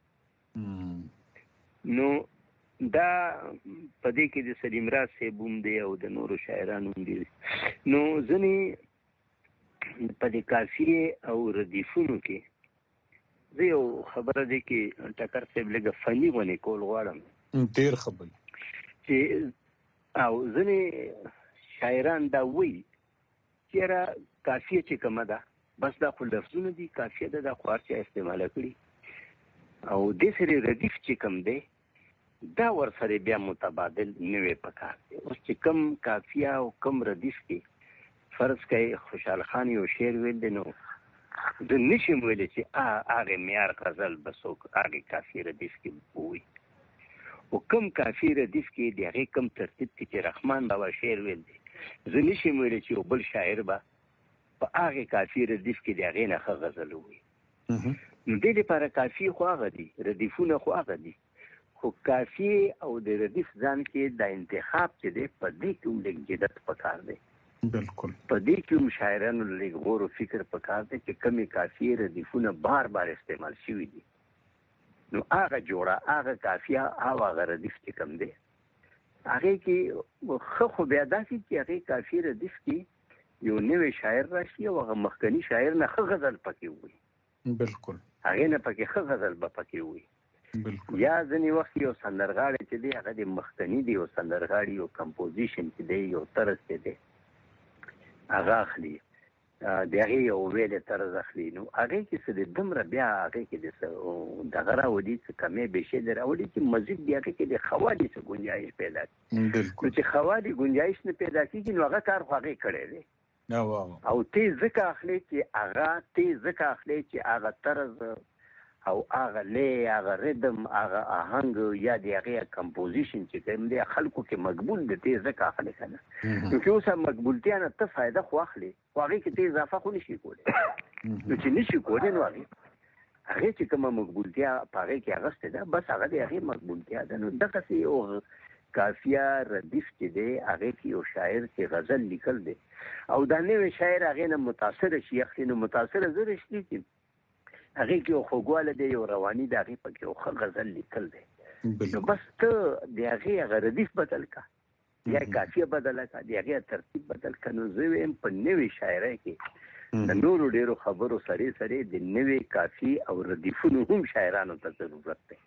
نو دا په دې کې د سلیم راز صاحب هم دی او د نورو شاعرانو هم دي. نو ځینې په دې کافیې او ردیفونو کې زه یو خبره دی کې ټکر صاحب لږه فني غونې کول غواړم. ډېر خبرې چې او ځینې شاعران دا وایي چې یاره کافیه چې کومه ده بس دا خو لفظونه دي، کافیه ده دا خو هر چا استعماله کړي، او دې سره ردیف چې کوم دی دا ورسره بیا متبادل نوی پکار دی. اوس چې کم کافیه او کم ردیف کې فرض کوي خوشحال خان یو شعر ویل دی، نو زه نشم ویلی چې هغې معیار غزل به څوک هغې کافي ردیف کې ووایي، او کم کافي ردیف کې د هغې کم ترتیب کې چې رحمان بابا شعر ویل دی، زه نشم ویلی چې یو بل شاعر به په هغې کافي ردیف کې د هغې نه ښه غزل ووایي. نو دې لپاره کافي خو هغه دي، ردیفونه خو هغه دي، خو کافي او د ردیف ځان کې دا انتخاب چې دی په دې کې هم لږ جدت پکار دی. بالکل په دې کې هم شاعرانو لږ غور و فکر پکار دی چې کمې کافي ردیفونه بار بار استعمال شوي دي. نو هغه جوړه هغه کافیه او هغه ردیف چې کوم دی هغې کې ښه خو بیا داسې چې هغې کافي ردیف کې یو نوې شاعر راشي او هغه مخکنی شاعر نه ښه غزل پکې وي بالکل هغه نه پکې ښه غزل به پکې وي بالکل یا ځنې وخت یو سندرغاړی چې دی هغه د مخکنی دی یو سندرغاړي یو کمپوزیشن چې دی یو طرز چې دی هغه اخلي د هغې یو ویلې طرز اخلي نو هغې کې څه د دومره بیا هغې کې د دغه راوړي څه کمې بیشې د راوړي چې مزید د هغې کې د خوالي څه ګنجایش پیدا کړي نو چې خوالي ګنجایش نه پیدا کېږي نو هغه کار خو هغې کړی دی او تی ځکه اخلي چې هغه تی ځکه اخلي چې هغه طرز او هغه لی هغه ریدم هغه آهنګ یا د هغې کمپوزیشن چې کوم دی خلکو کې مقبول دی تی ځکه اخلي که نه نو چې اوس مقبولتیا نه ته فایده خو اخلي خو هغې کې ته اضافه خو نشي کولی نو چې نشي کولی نو هغې هغې چې کومه مقبولتیا په هغې کې اخیستې ده بس هغه د هغې مقبولتیا ده نو دغسې یو قافیه ردیف چې دی هغې کې یو شاعر چې غزل لیکل دی او دا نوی شاعر هغې نه متاثره شي اخلي نو متاثره زه رښتي چې هغې کې یو خوږوالی دی یو رواني د هغې پکې یو ښه غزل لیکل دی نو بس ته د هغې هغه ردیف بدل کړه یا قافیه بدله کړه د هغې ترتیب بدل کړه نو زه وایم په نوې شاعرۍ کې د نورو ډېرو خبرو سرې سرې د نوې قافیې او ردیفونو هم شاعرانو ته ضرورت دی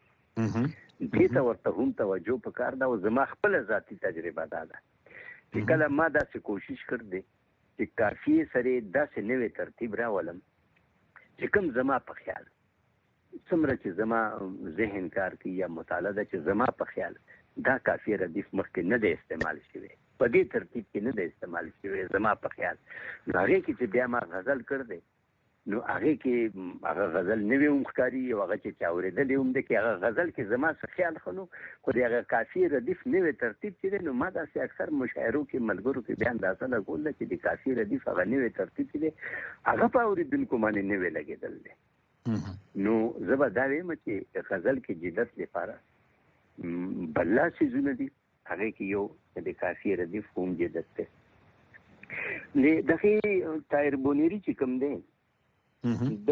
دې ته ورته هم توجه پکار ده او زما خپله ذاتي تجربه دا ده چې کله ما داسې کوشش کړ دی چې قافیې سرې داسې نوې ترتیب راولم چې کوم زما په خیال څومره چې زما ذهن کار کوي یا مطالعه ده چې زما په خیال دا قافیه ردیف مخکې نه دی استعمال شوی په دې ترتیب کې نه دی استعمال شوی زما په خیال نو هغې کې چې بیا ما غزل کړ دی نو هغې کې هغه غزل نوی هم ښکاري او هغه چې چا اورېدلی هم دی کې هغه غزل کې زما څه خیال ښه نو خو د هغه قافیې ردیف نوی ترتیب چې دی نو ما داسې اکثر مشاعرو کې ملګرو کې بیا اندازه لګول ده چې د قافیې ردیف هغه نوی ترتیب چې دی هغه په اورېدونکو باندې نوی لګېدل دی نو زه به دا وایم چې غزل کې جدت لپاره بلا څیزونه دي هغې کې یو د قافیې ردیف هم جدت دی د دغې طاهر بونیري چې کوم دی د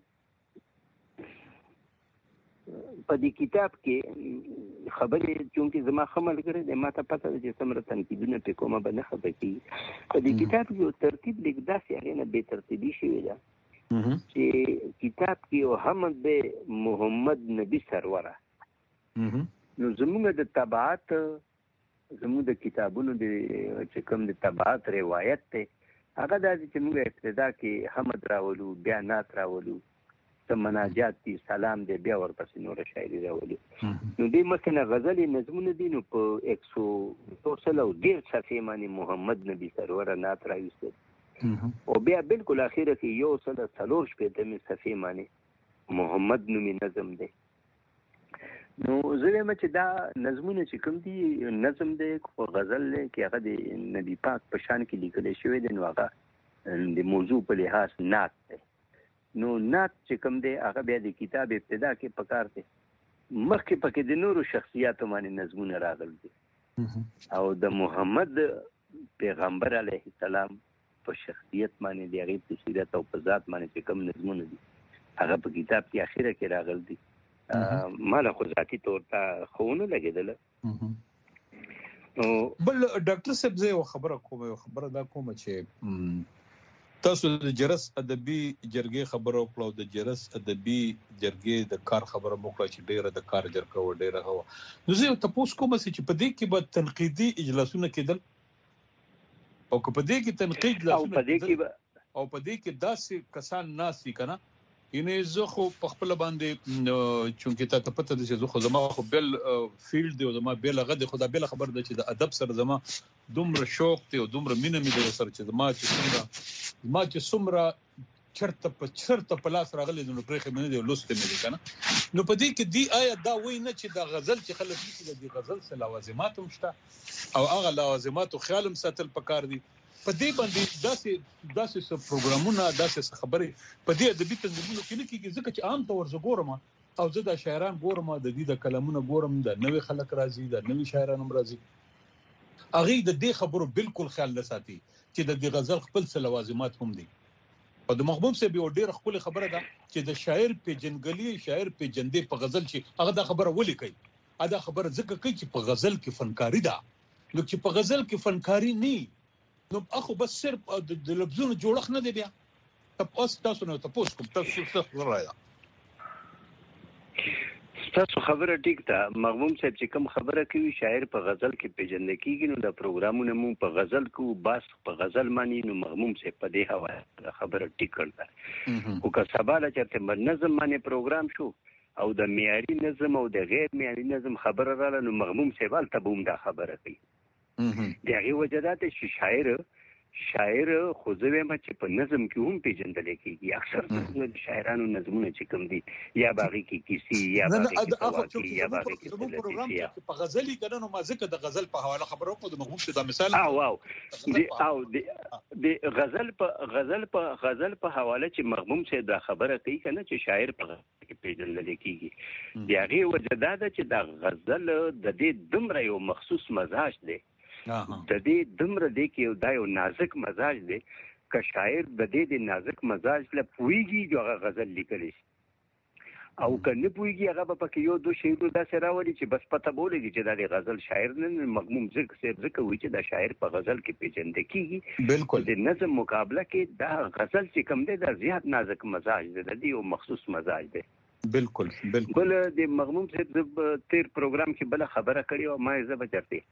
په دې کتاب کې خبرې چونکې زما ښه ملګری دی ما ته پته ده چې څومره تنقیدونه پرې کومه به نه خفه کېږي په دې کتاب کې یو ترتیب لیک داسې هغې نه بې ترتیبي شوې ده چې کتاب کې یو حمد دی محمد نبي سروره نو زموږ د طبعات زموږ د کتابونو د چې کوم د طبعات روایت دی هغه دا چې موږ ابتدا کې حمد راولو بیا نعت راولو څه مناجات دي سلام دی بیا ورپسې نوره شاعري راولو نو دې مخکې نه غزلې نظمونه دي نو په ایک سو څو سل او ډېر صفحې باندې محمد نبي سروره نعت راویستی او بیا بالکل اخره کې یو سل څلور شپېتمې صفحې باندې محمد نومي نظم دی نو زه وایم چې دا نظمونه چې کوم دي نظم دی خو غزل دی کې هغه د نبي پاک په شان کې لیکلی شوی دی نو هغه د موضوع په لحاظ نعت دی نو نعت چې کوم دی هغه بیا د کتاب ابتدا کې پکار دی مخکې پکې د نورو شخصیاتو باندې نظمونه راغل دي او د محمد پیغمبر علیه السلام په شخصیت باندې د هغې په سیرت او په ذات باندې چې کوم نظمونه دي هغه په کتاب کې اخره کې راغل دي مالا خو ذاتي طور ته خونه لګېدله بل ډاکټر صاحب زه یو خبره کوم یو خبره دا کوم چې تاسو د جرس ادبي جرګې خبره وکړه او د جرس ادبي جرګې د کار خبره وکړه چې ډیره د کار جرګه و ډیره هوا نو زه تاسو کوم چې په دې کې به تنقیدي اجلاسونه کېدل او په دې کې تنقید اجلاسونه او په دې کې او په دې کې داسې کسان ناسي کنه ینه زه خو په خپل باندې چونکې ته ته پته ده چې زه خو زما خو بل فیلډ دی او زما بل غد خدا بل خبر ده چې د ادب سره زما دومره شوق دی او دومره مینه مې در سره چې زما چې څومره ما چې څومره چرته په چرته په لاس راغلی نو پرې مې دی لوست مې دی کنه نو په دې کې دی آیا دا وای نه چې د غزل چې خلک دي د غزل سره لوازمات هم شته او هغه لوازمات خیال هم ساتل پکار دي په دې باندې داسې داسې څه پروګرامونه داسې څه خبرې په دې ادبي تنظیمونو کې نه کېږي ځکه چې عام طور زه ګورم او زه د شاعران ګورم د دې د کلمونو ګورم د نوې خلک راځي د نوې شاعران هم راځي هغه د دې خبرو بالکل خیال نه ساتي چې د دې غزل خپل څه لوازمات هم دي او د محبوب صاحب یو ډېر خپل خبره ده چې د شاعر په جنګلي شاعر په جندې په غزل چې هغه دا خبره ولي کوي دا خبره ځکه کوي چې په غزل کې فنکاری ده نو چې په غزل کې فنکاری نه نو اخو بس صرف د لبزونو جوړخ نه دی بیا تاسو تاسو نو تاسو کوم تاسو څه راځي تاسو خبره ټیک ده مغموم صاحب چې کوم خبره کوي شاعر په غزل کې پیژندل کیږي نو د پروګرامونو مو په غزل کې بس په غزل معنی نو مغموم صاحب په دې حواله خبره ټیک کړه او که سباله چې نظم معنی پروګرام شو او د معیاري نظم او د غیر معیاري نظم خبره رااله نو مغموم صاحب ته بوم دا خبره کوي دغه وجدات چې شاعر شاعر خو زه ما چې په نظم کې هم پیژندل کېږي اکثر د شاعرانو نظمونه چې کوم دي یا باغی کې کیسی یا باغی کې یا باغی کې پروګرام کې په غزلي کنه نو ما ځکه د غزل په حواله خبرو کوم د مغموم څخه مثال او واو دی او د غزل په غزل په غزل په حواله چې مغموم څخه دا خبره کوي کنه چې شاعر په غزل کې پیژندل کېږي دی هغه وجداد چې د غزل د دې دمر یو مخصوص مزاج دی د دې دمر دی کې یو دا یو نازک مزاج دی که شاعر د دې د نازک مزاج له پویږي جو هغه غزل لیکلی او که نه پویږي هغه په کې یو دو شعرونه داسې راوړي چې بس پته بولېږي چې دا د غزل شاعر نه مغموم ځکه ځکه وایي چې دا شاعر په غزل کې پیژندل کېږي بالکل د نظم مقابله کې دا غزل چې کوم دی دا زیات نازک مزاج دی د دې یو مخصوص مزاج دی بالکل بالکل بل د مغموم صاحب تیر پروګرام کې بل خبره کړې او ما یې زه بچرته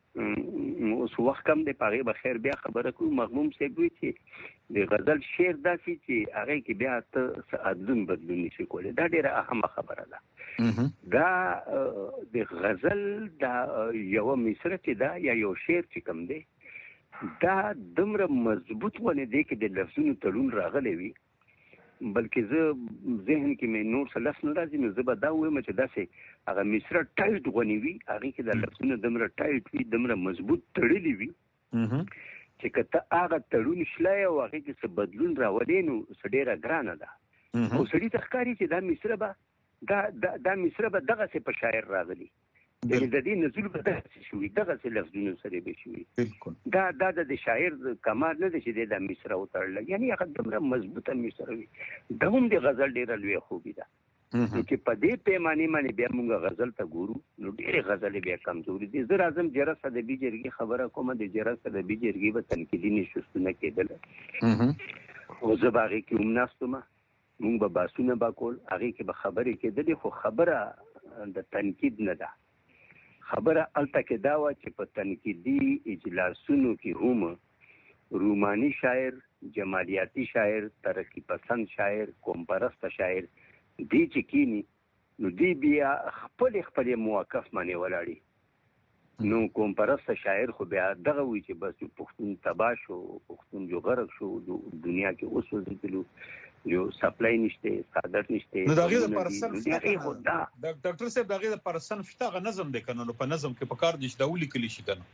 اوس وخت کم دی پاره به خیر بیا خبره کوم مغموم صاحب وی چې د غزل شعر داسې چې هغه کې بیا ته عدلون بدلون نشي کولای دا ډیره اهمه خبره ده دا د غزل دا یو مصره چې دا یا یو شعر چې کوم دی دا دمره مضبوط ونه دی کې د لفظونو تړون راغلی وي بلکې زه ذهن کې مې نور څه لفظ نه راځي نو زه به دا وایم چې داسې هغه مصره ټایټ غونې وي هغې کې د لفظونه دومره ټایټ وي دومره مضبوط تړلي وي چې که ته هغه تړون شلی او هغې کې څه بدلون راولې نو څه ډېره ګرانه ده او سړي ته ښکاري چې دا مصره به دا دا مصره به دغسې په شاعر راغلي یعنې د دې نزول به دغسې شوي دغسې لفظونو سره به شوي دا دا د شاعر کمال نه دی چې دی دا مصره وتړله یعنې هغه دومره مضبوطه مصره وي دا هم د غزل ډېره لویه خوبي ده نو چې په دې پیمانې باندې بیا موږ غزل ته ګورو نو ډېرې غزلې بیا کمزوري دي زه راځم جرس ادبي جرګې خبره کوم د جرس ادبي جرګې به تنقیدي نشستونه کېدله او زه به هغې کې هم ناست وم موږ به بحثونه به کول هغې کې به خبرې کېدلې خو خبره د تنقید نه ده خبره الته کې دا وه چې په تنقیدي اجلاسونو کې هم روماني شاعر جمالیاتي شاعر ترقي پسند شاعر قوم پرسته شاعر دی چې کینی نو دی بیا خپل خپل موقف باندې ولاړی نو قوم پرسته شاعر خو بیا دغه وی چې بس پښتون تباه شو پښتون جو غرق شو دنیا کې اوس وځلو یو سپلای نشته صادر نشته نو دغه د پرسن ډاکټر صاحب دغه د پرسن شته نظم دی کنه نو په نظم کې په کار دي چې دا ولي کلی شي کنه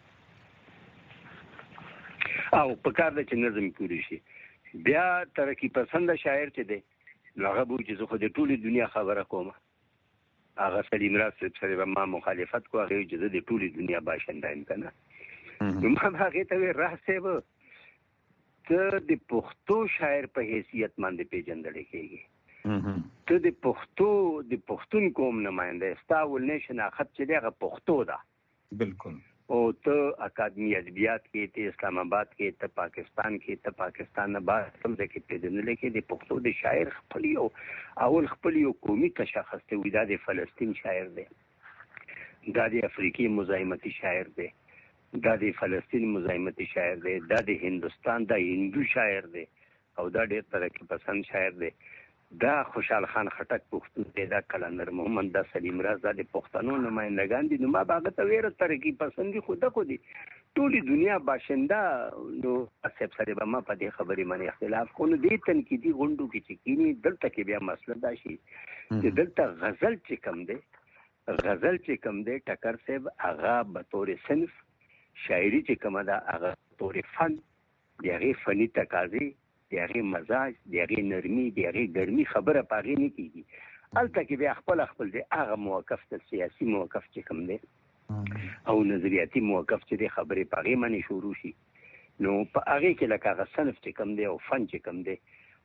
او په کار د چې نظم پوری شي بیا ترقی پسند شاعر چې دی نو هغه بو چې زه خو د ټولې دنیا خبره کوم هغه سلیم راز صاحب سره ما مخالفت کو هغه چې د ټولې دنیا باشنده یم کنه نو ما هغه ته راز صاحب ته د پښتو شاعر په حیثیت باندې پیژندل کېږي ته د پښتو د پښتون قوم نماینده ستا ولنې شناخت چې دغه پښتو ده بالکل او ته اکاډمي ادبیات کې ته اسلام آباد کې ته پاکستان کې ته پاکستان نه بار کوم ځای کې پیژندل کې د پښتو د شاعر خپل یو اول خپل یو قومي تشخص ته وي دا د فلسطین شاعر دی دا د افریقي مزاحمتي شاعر دی دا د فلسطین مزاحمتي شاعر دی دا د هندوستان د هندو شاعر دی او دا ډېر ترقي پسند شاعر دی دا خوشحال خان خټک پښتون دی دا کلندر محمد دا سلیم راز دا د پښتنو نمایندګان دي نو ما به هغه ته ویره ترقي پسندي خو دغو دي ټولې دنیا باشنده نو صاحب سره به ما په دې خبرې باندې اختلاف کوو نو دې تنقیدي غونډو کې چې کینی دلته کې بیا مسله دا شي چې دلته غزل چې کم دی غزل چې کم دی ټکر صاحب هغه بطور صنف شاعري چې کومه ده هغه بطور فن د هغې فني تقاضې د هغې مزاج د هغې نرمي د هغې ګرمي خبره په هغې نه کېږي هلته کې بیا خپل خپل دی هغه موقف د سیاسي موقف چې کوم دی او نظریاتي موقف چې دی خبرې په هغې باندې شروع شي نو په هغې کې لکه هغه صنف چې کوم دی او فن چې کوم دی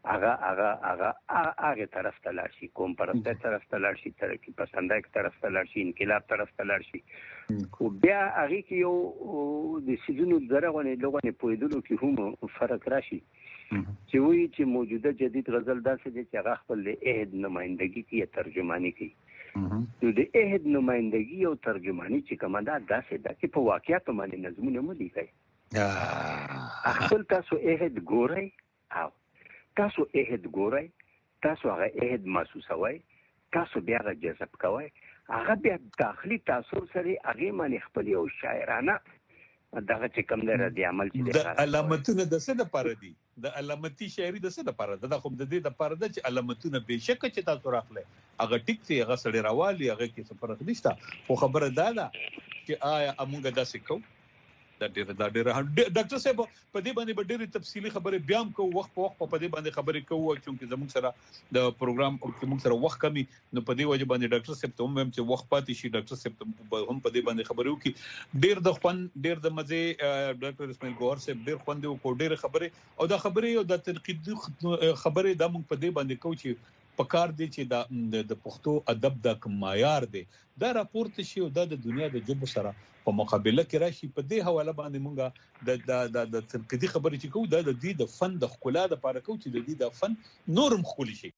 هغه هغه هغه هغه طرف ته لاړ شي، کوم پرسته طرف ته لاړ شي، ترقی پسندای طرف ته لاړ شي، انقلاب طرف ته لاړ شي. او بیا هغه کې یو د سيزونو درغونه لغونه پویدلو کې هم فرق راشي چې وایي چې موجوده جدید غزل داسې دي چې هغه خپل له عهد نمائندګي کې ترجمانی کوي. نو د عهد نمائندګي او ترجمانی چې کومه ده داسې ده چې په واقعیت باندې نظمونه مو لیکي. خپل تاسو عهد ګورئ او تاسو عهد ګورئ، تاسو هغه عهد محسوسوئ، تاسو بیا هغه جذب کوئ، هغه بیا داخلي تاثیر سره هغه باندې خپل یو شاعرانه دغه چې کوم دی رد عمل چې د علامتونه د څه لپاره دي؟ د علامتي شاعري د څه لپاره ده؟ دا خو د دې لپاره ده چې علامتونه بهشکه چې تاسو راخله هغه ټیک چې هغه سړی راوالي هغه کې څه فرق نشته. خو خبره ده ده چې آیا موږ دا سکو دا ډیره دا ډیره ډاکټر صاحب په دې باندې ډیره تفصیلی خبره بیا هم کوو، وخت په وخت په دې باندې خبرې کوو چې زموږ سره د پروګرام او موږ سره وخت کمی نو په دې وجه باندې ډاکټر صاحب ته هم چې وخت پاتې شي ډاکټر صاحب هم په دې باندې خبرې وکړي. ډیر د خوان ډیر د مزه ډاکټر اسماعیل ګوهر صاحب ډیر خوند او ډیر خبرې او دا خبرې او د تنقید خبرې د موږ په دې باندې کوو چې پکار دي چې دا د پښتو ادب د کمایار دي دا راپورته شي او د دنیا د جبو سره په مقابله کې راشي. په دې حواله باندې مونږه د د د تنقیدي خبرې چې کوو دا د دې د فن د ښکلا د لپاره کوو چې د دې د فن نورم ښکلي شي.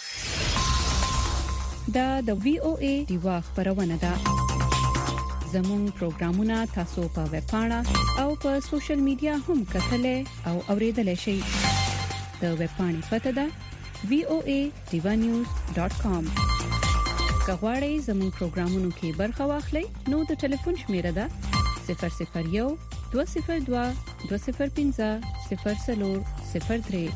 دا د وی او ای دیوا خبرونه ده. زموږ پروګرامونه تاسو په ویب پاڼه او په سوشل میډیا هم کتلای او اوریدلای شئ. د ویب پاڼې پته ده وی او ای دیوا نیوز ډاٹ کام. کغواړئ زموږ پروګرامونو کې برخه واخلئ نو د ټلیفون شمیره ده صفر صفر یو دوه صفر دوه دوه صفر پنځه صفر صفر صفر درې.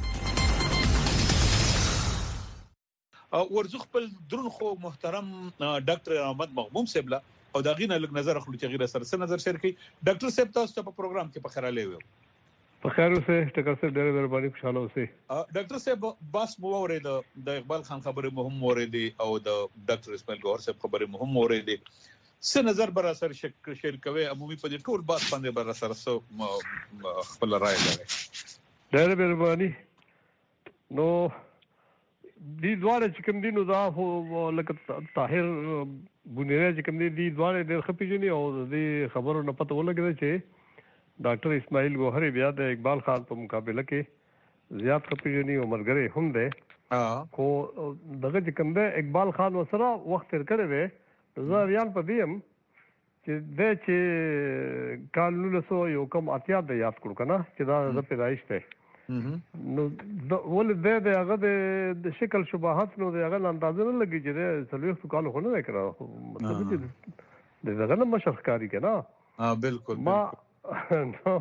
ورزخ خپل درون خو محترم ډاکټر احمد مغموم صاحب لا او دا غینه لګ نظر خلک غیر سره سره نظر شیر کړي. ډاکټر صاحب تاسو په پروګرام کې په خیراله وي په خیر اوسه ټکر صاحب ډېر ډېر باندې خوشاله اوسه. ډاکټر صاحب بس مو اورید د اقبال خان خبره مهم اورید او د ډاکټر اسماعیل ګوهر صاحب خبره مهم اورید. څه نظر بر اثر شیر کوي عمومي په دې ټول باس باندې بر اثر سو خپل رائے لري. ډېر ډېر باندې نو دې دواره چې کوم دینو دا هو لکه طاهر بنیره چې کوم دې دواره ډېر خپېجنی او دې خبرو نه پته ولګیږي چې ډاکټر اسماعیل ګوهر بیا د اقبال خان په مقابله کې زیات خپېجنی او مرګري هم ده. خو دغه چې کوم ده اقبال خان وسره وخت تر کړی وي زه ریان په دیم چې د چې کال نولسو یو کم اتیا د یاد کړو کنه چې دا د پیدایش ته نو ول د هغه د شکل شباهت نو د هغه اندازه نه لګی چې د څلويخ کال خو نه کړو مطلب چې د هغه مشرکاری کنه. ها بالکل ما نو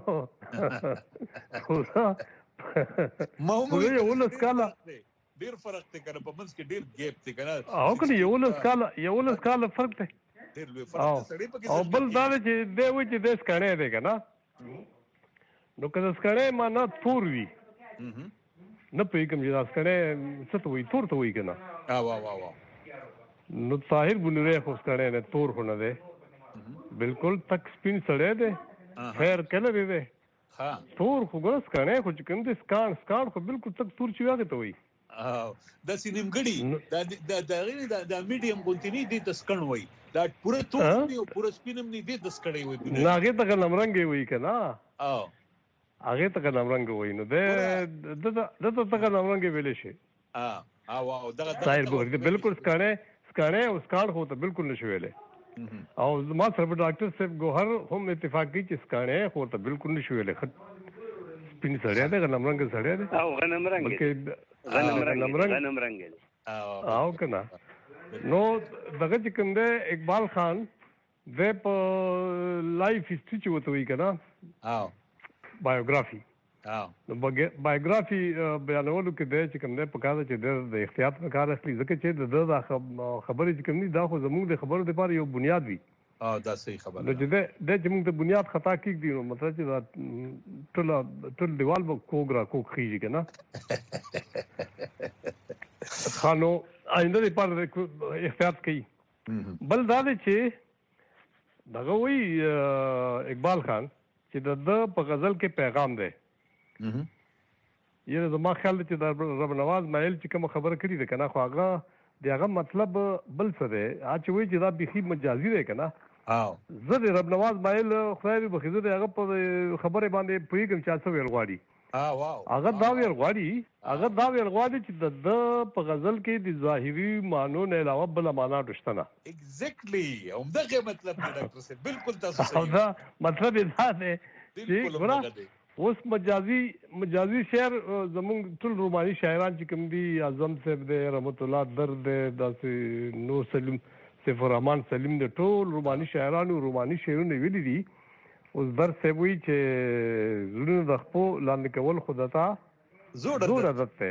خدا ما هم یو ولس کاله ډیر فرق ته کنه په منځ کې ډیر گیپ ته کنه او کنه یو ولس کاله یو ولس کاله فرق ته ډیر لوی فرق سړی په کې او بل دا چې دی و چې د سکړې دی کنه نو کله سکړې ما نه تور وی نه پیګم چې دا سکړې څه ته وی تور ته وی کنه وا وا وا نو طاهر بنره خو سکړې نه تور خو نه دی بالکل تک سپین سړې دی خیر کله دی دی ها تور خو ګس کنه خو چې کوم دې سکان سکان خو بالکل تک تور چویا ته وي. او د سینمګړي د د د غیر د د میډیم غونټینی د تسکن وي دا پوره تور دی او پوره سپینم نه دی تسکړی وي نه هغه ته لمرنګ وي کنه او هغه ته لمرنګ وي نو د د د ته لمرنګ ویل شي. اه او دغه ظاهر ګور بالکل سکانه سکانه او سکان خو ته بالکل نشویل او ما سره ډاکټر صاحب ګوهر هم اتفاق کی چې سکانه خو ته بالکل نشویل سپین سړی دی غنم رنگ سړی دی او غنم رنگ غنم رنگ غنم رنگ او کنه نو دغه چې کوم دی اقبال خان د په لایف هیستوري چې وته وی کنه او بایوګرافي او نو بایوګرافي بیانولو کې د چې کوم دی په کار چې د احتیاط په کار اخلي ځکه چې د خبرې چې کوم دی دا خو زموږ د خبرو لپاره یو بنیاد وي. او دا صحیح خبره نو چې د چې موږ د بنیاد خطا کیږي نو مطلب چې ټول ټول دیوال به کوګرا کوک خيږي کنه خانو آینده لپاره احتیاط کوي. بل دا چې دغه وی اقبال خان چې د په غزل کې پیغام دی یره زما خیال چې د رب نواز مایل چې کوم خبره کړې ده کنه خو هغه دغه مطلب بل څه دی چې وایي چې دا بيخي مجازي دی کنه او زه د رب نواز مایل خدای به بخیزه دغه په خبره باندې پویګم چې څه ویل غواړي اه واو هغه دا ویل غواړي هغه دا ویل غواړي چې د په غزل کې د ظاهري مانو نه علاوه بل معنا دشته نه ایگزیکټلی هم دغه مطلب دی ډاکټر صاحب بالکل تاسو صحیح دا مطلب دا دی بالکل اوس مجازي مجازي شعر زمونږ ټول روماني شاعران چې کوم دي اعظم صاحب دی رحمت الله درد دی داسې نور سلیم سیف الرحمن سلیم د ټول روماني شاعرانو روماني شعرونه ویلي دي اوس در صاحب وی چې زړه د خپل لاندې کول خداتا زوړ عادت ته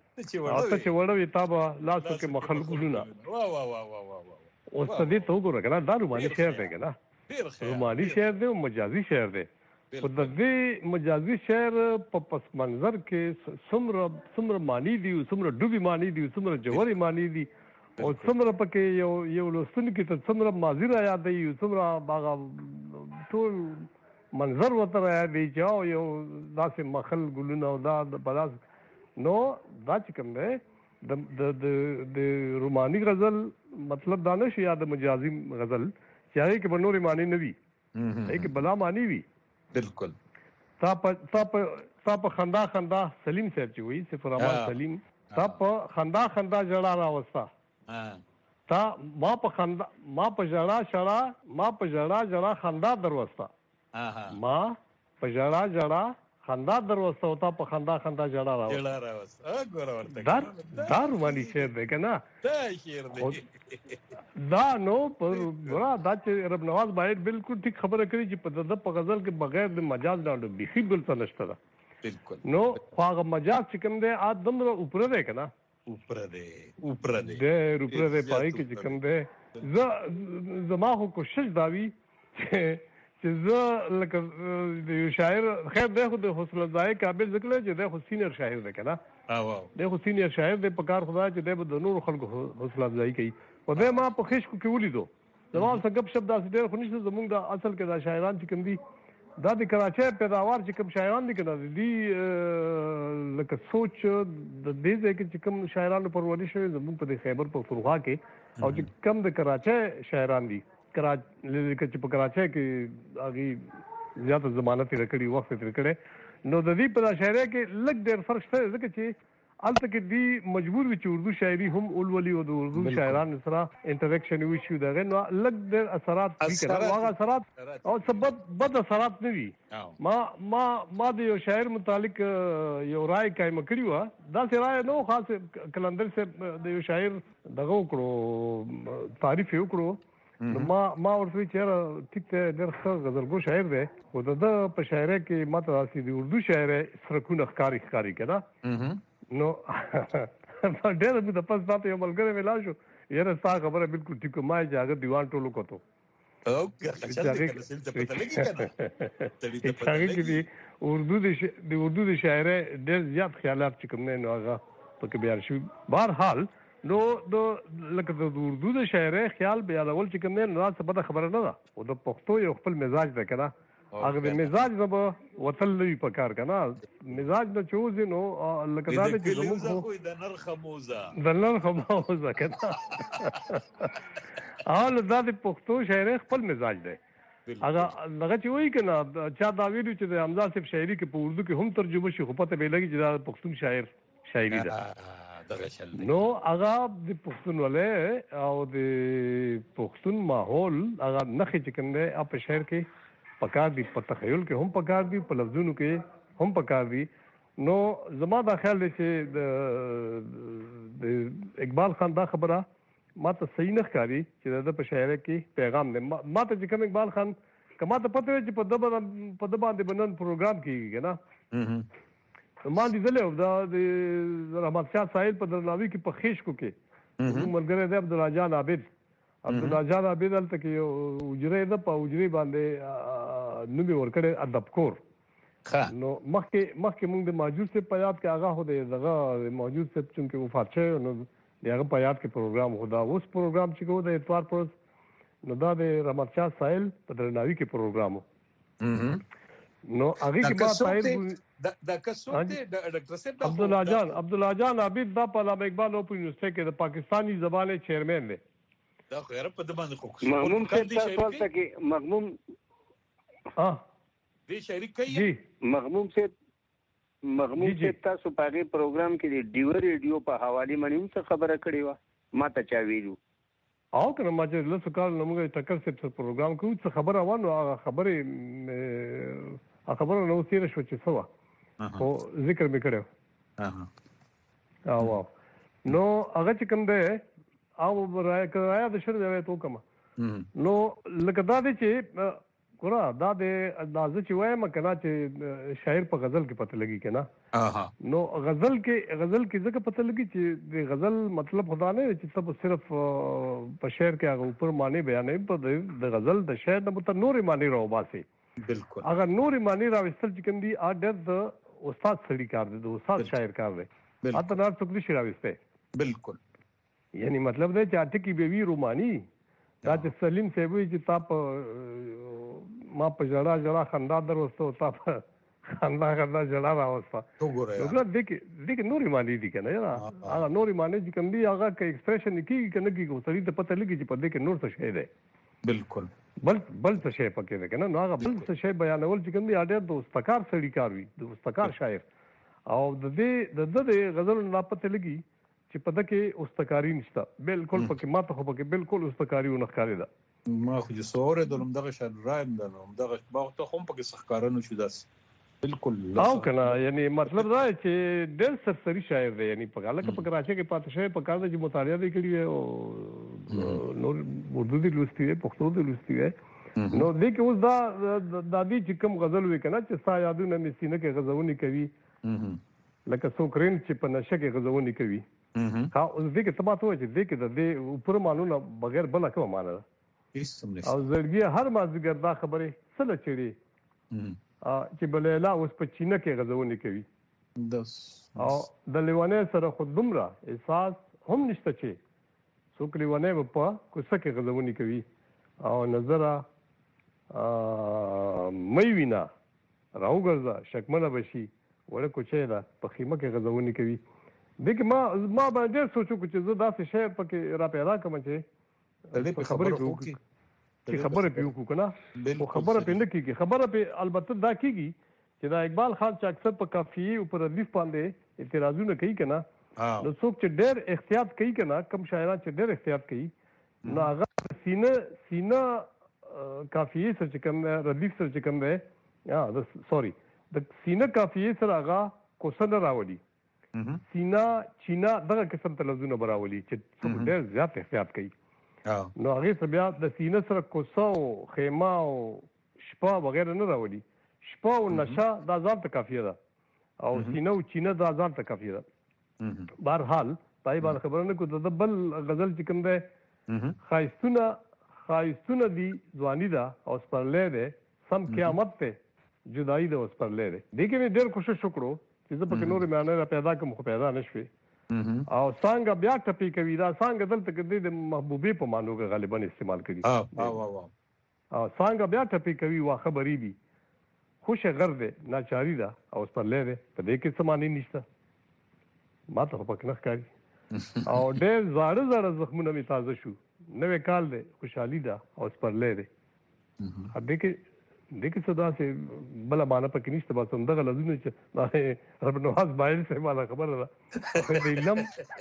چې وړوي تابا لاسو کې مخلوقونه وا وا وا وا وا اوس دې ته وګوره کنه دا روماني شعر دی کنه روماني شعر دی او مجازي شعر دی په دې مجازي شعر په پس منظر کې څومره څومره معنی دي څومره ډوبي معنی دي څومره جوهري معنی دي او څومره پکې یو یو لوستون کې ته څومره ماضي را یاد دی څومره باغ ټول منظر وته را یاد دی چې یو داسې مخل ګلونه او دا بلاس نو دا چې کوم دی د د د روماني غزل مطلب دا نشي یاد مجازي غزل چې هغه کې بنوري معنی نه وي هغه کې بلا معنی وي بالکل تا په تا په تا په خندا خندا سلیم صاحب چې وایي سیف الرحمن سلیم تا په خندا خندا جړه راوستا تا ما په خندا ما په جړه شړه ما په جړه جړه خندا دروستا ما په جړه جړه خندا دروستا او تا په خندا خندا جړه راوستا جړه راوستا ګور ورته دا دا روماني شعر دی کنه دا شعر دی دا نو پر برا دا چې رب نواز باید بالکل ټیک خبره کړی چې په د په غزل کې بغیر د مجاز نه د بيخي بل څه نشته ده بالکل نو خواغه مجاز چې کوم دی ا دمره اوپر دی کنه اوپر دی اوپر دی د اوپر دی پای کې چې کوم دی ز زما خو کوشش داوی چې چې زه لکه د یو شاعر خیر دی خو د حوصله ځای قابل ذکر چې د خو سینیر شاعر دی کنه او د خو سینیر شاعر دی په کار خدای چې د نور خلکو حوصله ځای کوي او به ما په خشکو کې ولیدو زما څنګه غب شپ داسې ډېر خو نشته زمونږ د اصل کې دا شاعران چې کوم دي دا د کراچۍ پیداوار چې کوم شاعران دي کنه دي لکه سوچ د دې ځای کې چې کوم شاعرانو پرورش شوی زمونږ په خیبر پختونخوا کې او چې کوم د کراچۍ شاعران دي کراچۍ چې په کراچۍ کې هغه زیاته ضمانت لري وخت تر کړي نو د دې په شاعرۍ کې لږ ډېر فرق شته ځکه چې البته کې دی مجبور وي چې اردو شاعري هم اولولي او د اردو شاعرانو سره انټریکشن وي شو دغه نو لږ ډېر اثرات دي کنه هغه اثرات او سبب بد اثرات نه وي ما ما ما د یو شاعر متعلق یو رائے قائم کړی و دا سه رائے نو خاص کلندر سے د یو شاعر دغه وکړو تعریف وکړو ما ما ورته چې ټیک ته ډېر ښه غزلګو شاعر دی خو د په شاعرۍ کې ماته راسي د اردو شاعرۍ سرکونه ښکاری ښکاری کړه نو ډېر مې د پس تاسو یو ملګری ویلا شو یاره ستا خبره بالکل ټیک ما یې هغه دیوان ټولو کوته او څنګه څه ته پته لګی کنه څنګه کې دی اردو د اردو د شاعرۍ ډېر زیات خیالات چې کوم نه هغه پکې بیان شو بهر حال نو د لکه د اردو د شاعرۍ خیال بیانول چې کوم نه راځه په خبره نه ده او د پښتو یو خپل مزاج ده کنه هغه د مزاج نه به وتل وی پکار کنه مزاج نه چوز نو لکه دا چې زموږ د نر خموزه د نر خموزه کنه اول دا د پښتو شاعرۍ خپل مزاج ده هغه هغه چې وایي کنه چا دا ویلو چې د حمزه صاحب شاعري کې په اردو کې هم ترجمه شي خو پته به لګي چې دا پښتون شاعر شاعري ده نو هغه د پښتون ولې او د پښتون ماحول هغه نخې چې کوم دی په شعر کې پکار دي په تخیل کې هم پکار دي په لفظونو کې هم پکار دي نو زما دا خیال دی چې د د اقبال خان دا خبره ماته صحیح نه ښکاري چې د په شاعرۍ کې پیغام دی ماته چې کوم اقبال خان کما ته پته چې په دبا په دبا باندې بنن پروګرام کیږي نه ما دې دلته دا د رحمت شاه صاحب په درناوي کې په خېشکو کې ملګری دی عبدالله جان عابد عبدالله جان عابد تل کې یو اجره ده په اجره باندې نو به ورکړې ادب کور نو مخکې مخکې موږ د موجود سے په یاد کې هغه هو دی دغه موجود سے چې وفات شوی نو هغه په یاد کې پروګرام خدا اوس پروګرام چې کوو د اتوار پر نو دا د رحمت شاه صاحب په درناوي کې پروګرام نو هغه کې ما صاحب دا دا کسو ته ډاکټر صاحب عبد الله جان عبد الله جان عابد دا په علامه اقبال اوپن یونیورسيټي کې د پاکستانی زبان چیرمن دی دا خیر په د باندې خو مغموم صاحب تاسو ته کې مغموم ها دې شریک کوي جی مغموم صاحب مغموم صاحب تاسو په هغه پروګرام کې د ډیو ریډیو په حواله باندې څه خبره کړې و ما ته چا ویلو او کنه ما چې لږ کال نو موږ ټکر صاحب سره پروګرام کوو څه خبره وانه هغه خبره هغه خبره نو تیر شو چې سوا او ذکر مې کړو ها او نو هغه چې کوم ده او راي کرایا د شر دی ته کوم نو لکه دا دي چې ګوره دا د اندازه چې وایم کنه چې شاعر په غزل کې پته لګي کنه اها نو غزل کې غزل کې ځکه پته لګي چې د غزل مطلب خدا نه چې سب صرف په شعر کې هغه پر معنی بیانې په د غزل د شعر نه مت نوري معنی راو باسي بالکل اگر نوري معنی راوستل چې کوم دي اډر د استاد سړي کار دی د استاد شاعر کار دی اته نه څوک نشي راوسته بالکل یعنی مطلب دا چې اټکی به وی رومانی دا چې سلیم سیبوی چې تاسو ما په جړه جړه خندا دروستو تاسو خندا خندا جړه راوسته وګورئ نو دا دې دې نوري معنی دي کنه یاره هغه نوري معنی چې کوم دي هغه کې ایکسپریشن کیږي کنه کیږي سړي ته پته لګي چې په دې کې نور څه شی دی بالکل بل بل څه شی پکې ده کنه نو هغه بل څه شی بیانول چې کوم دي اړ د استکار سړي کار وي د استکار شاعر او د دې د دې غزل نه پته لګي چې په دغه استکاری نشته بالکل پکې ماته خو پکې بالکل استکاری و نخکاری ده ما خو چې سوره د لومدغه شان رایم ده لومدغه باغ ته هم پکې سخکارانو شو داس بالکل او کنه یعنی مطلب دا چې ډېر سرسری شاعر دی یعنی په حاله کې په کراچي کې پاتې شوی په کار د مطالعه دی کړی او نور اردو دی لوستي دی پښتو دی لوستي دی نو دې کې اوس دا د دې چې کوم غزل وی کنه چې سا یادونه مې سینه کې غزونی کوي لکه سوکرین چې په نشه کې غزونی کوي ها اوس دې کې تبا ته چې دې کې د دې پر مانونه بغیر بل کوم معنا او زړګي هر مازیګر دا خبره سره چړي چې بلیلا اوس په چینه کې غزونی کوي او د لیوانه سره خود دومره احساس هم نشته چې څوک لیوانه په کوڅه کې غزونی کوي او نظر مې وینا راوګرځا شکمنه بشي وړه کوچه دا په خیمه کې غزونی کوي دغه ما ما باندې سوچو چې زه داسې شی پکې را پیدا کوم چې خبره کوي چې خبره پیو کنه او خبره پنده کیږي خبره په البته دا کیږي چې دا اقبال خان چې اکثر په کافیه او پر ردیف باندې اعتراضونه کوي کنه نو څوک چې ډېر احتیاط کوي کنه کم شاعران چې ډېر احتیاط کوي نو هغه سینه سینه کافیه سره چې کوم ردیف سره چې کوم دی یا سوري د سینه کافیه سره هغه کوسن راوړي سینا چینا دغه قسم ته لزونه براولي چې څوک ډېر زیات احتیاط کوي نو هغه څه بیا د سینه سره کوسه او خیمه او شپه وغیرہ نه راولي شپه او نشه دا ځان ته کافیه ده او سینه او چینه دا ځان ته کافیه ده بهر حال پای باندې خبره نه کو د بل غزل چې کوم ده خایستونه خایستونه دی ځواني ده او سپرلې ده سم قیامت ته جدائی ده اوس پرلې ده دغه مې ډېر کوشش وکړو چې زه پکې نور معنی پیدا کوم خو پیدا نشوي او څنګه بیا ټپی کوي دا څنګه دلته کې د محبوبې په مانو کې غالبا استعمال کړي اه اه اه او څنګه بیا ټپی کوي وا خبرې دي خوش غرد ناچاری دا او پر لره په دې کې څه معنی نشته ما ته په کنه کاری او ډېر زړه زړه زخمونه می تازه شو نوې کال دی خوشحالي دا او پر لره ا دې کې دغه صدا سه بل معنا پکې نشته بس هم دغه لزونه چې رب نواز باید سه معنا خبره ده د علم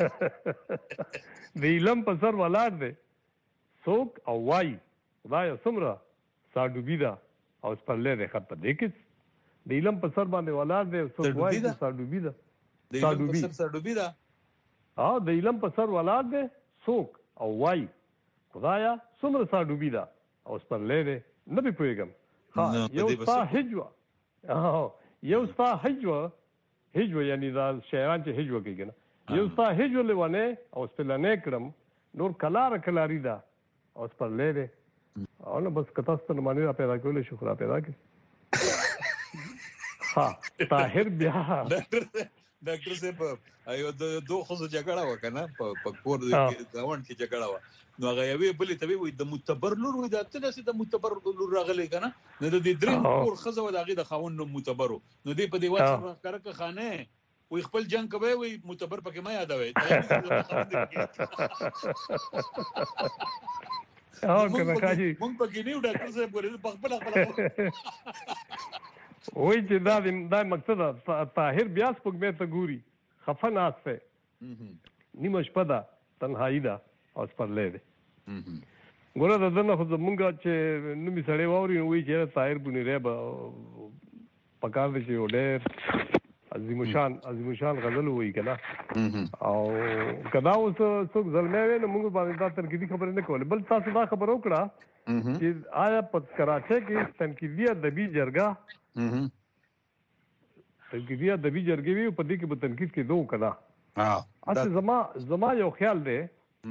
د علم په سر ولاد ده څوک او وای خدای سمره ساډوبیدا او سپرلې ده خط په دې د علم په سر باندې ولاد ده څوک وای ساډوبیدا د علم په سر ساډوبیدا ها د علم په سر ولاد ده څوک او وای خدای سمره ساډوبیدا او سپرلې ده نه پوهیږم ها یو ستا هجوه اه یو ستا هجوه هجوه یعنی دا شاعران چې هجوه کوي کنه یو ستا هجوه لونه او سپلنه کړم نور کلار کلاری دا او پر لره او نو بس کتا ست معنی را پیدا کول شکر پیدا کی ها طاهر بیا ډاکټر صاحب ایو د دوه خو جګړه وکنه په کور کې ځوان کې جګړه و نو هغه یوې بلې ته وي د متبر لور وي د تنه سي د متبر لور راغلی کنه نو د دې درې کور خزه و دغه د خاوند نو متبرو نو دې په دې واسه کرکه خانه وي خپل جنگ کوي وي متبر پکې ما یادوي او کنه کاجی مونږ پکې نیو ډاکټر صاحب ګورې په خپل خپل وای چې دا دا مقصد طاهر بیا سپګمه ته ګوري خفه ناسته نیمه شپه ده تنهایی ده او سپرلې ده ګوره د دنه خو زمونږ چې نومي سړی واوري وای چې طاهر بنيره به پکار دي چې وړه عظیم شان عظیم شان غزل وای کنه او کدا اوس څوک زلمه وي نو موږ باندې دا تنقیدي خبره نه کوله بل تاسو دا خبر وکړه چې آیا په کراچۍ کې تنقیدي ادبي جرګه تنقیدي ادبي جرګه وی په دې کې په تنقید کې دوه کړه ها اته زما زما یو خیال دی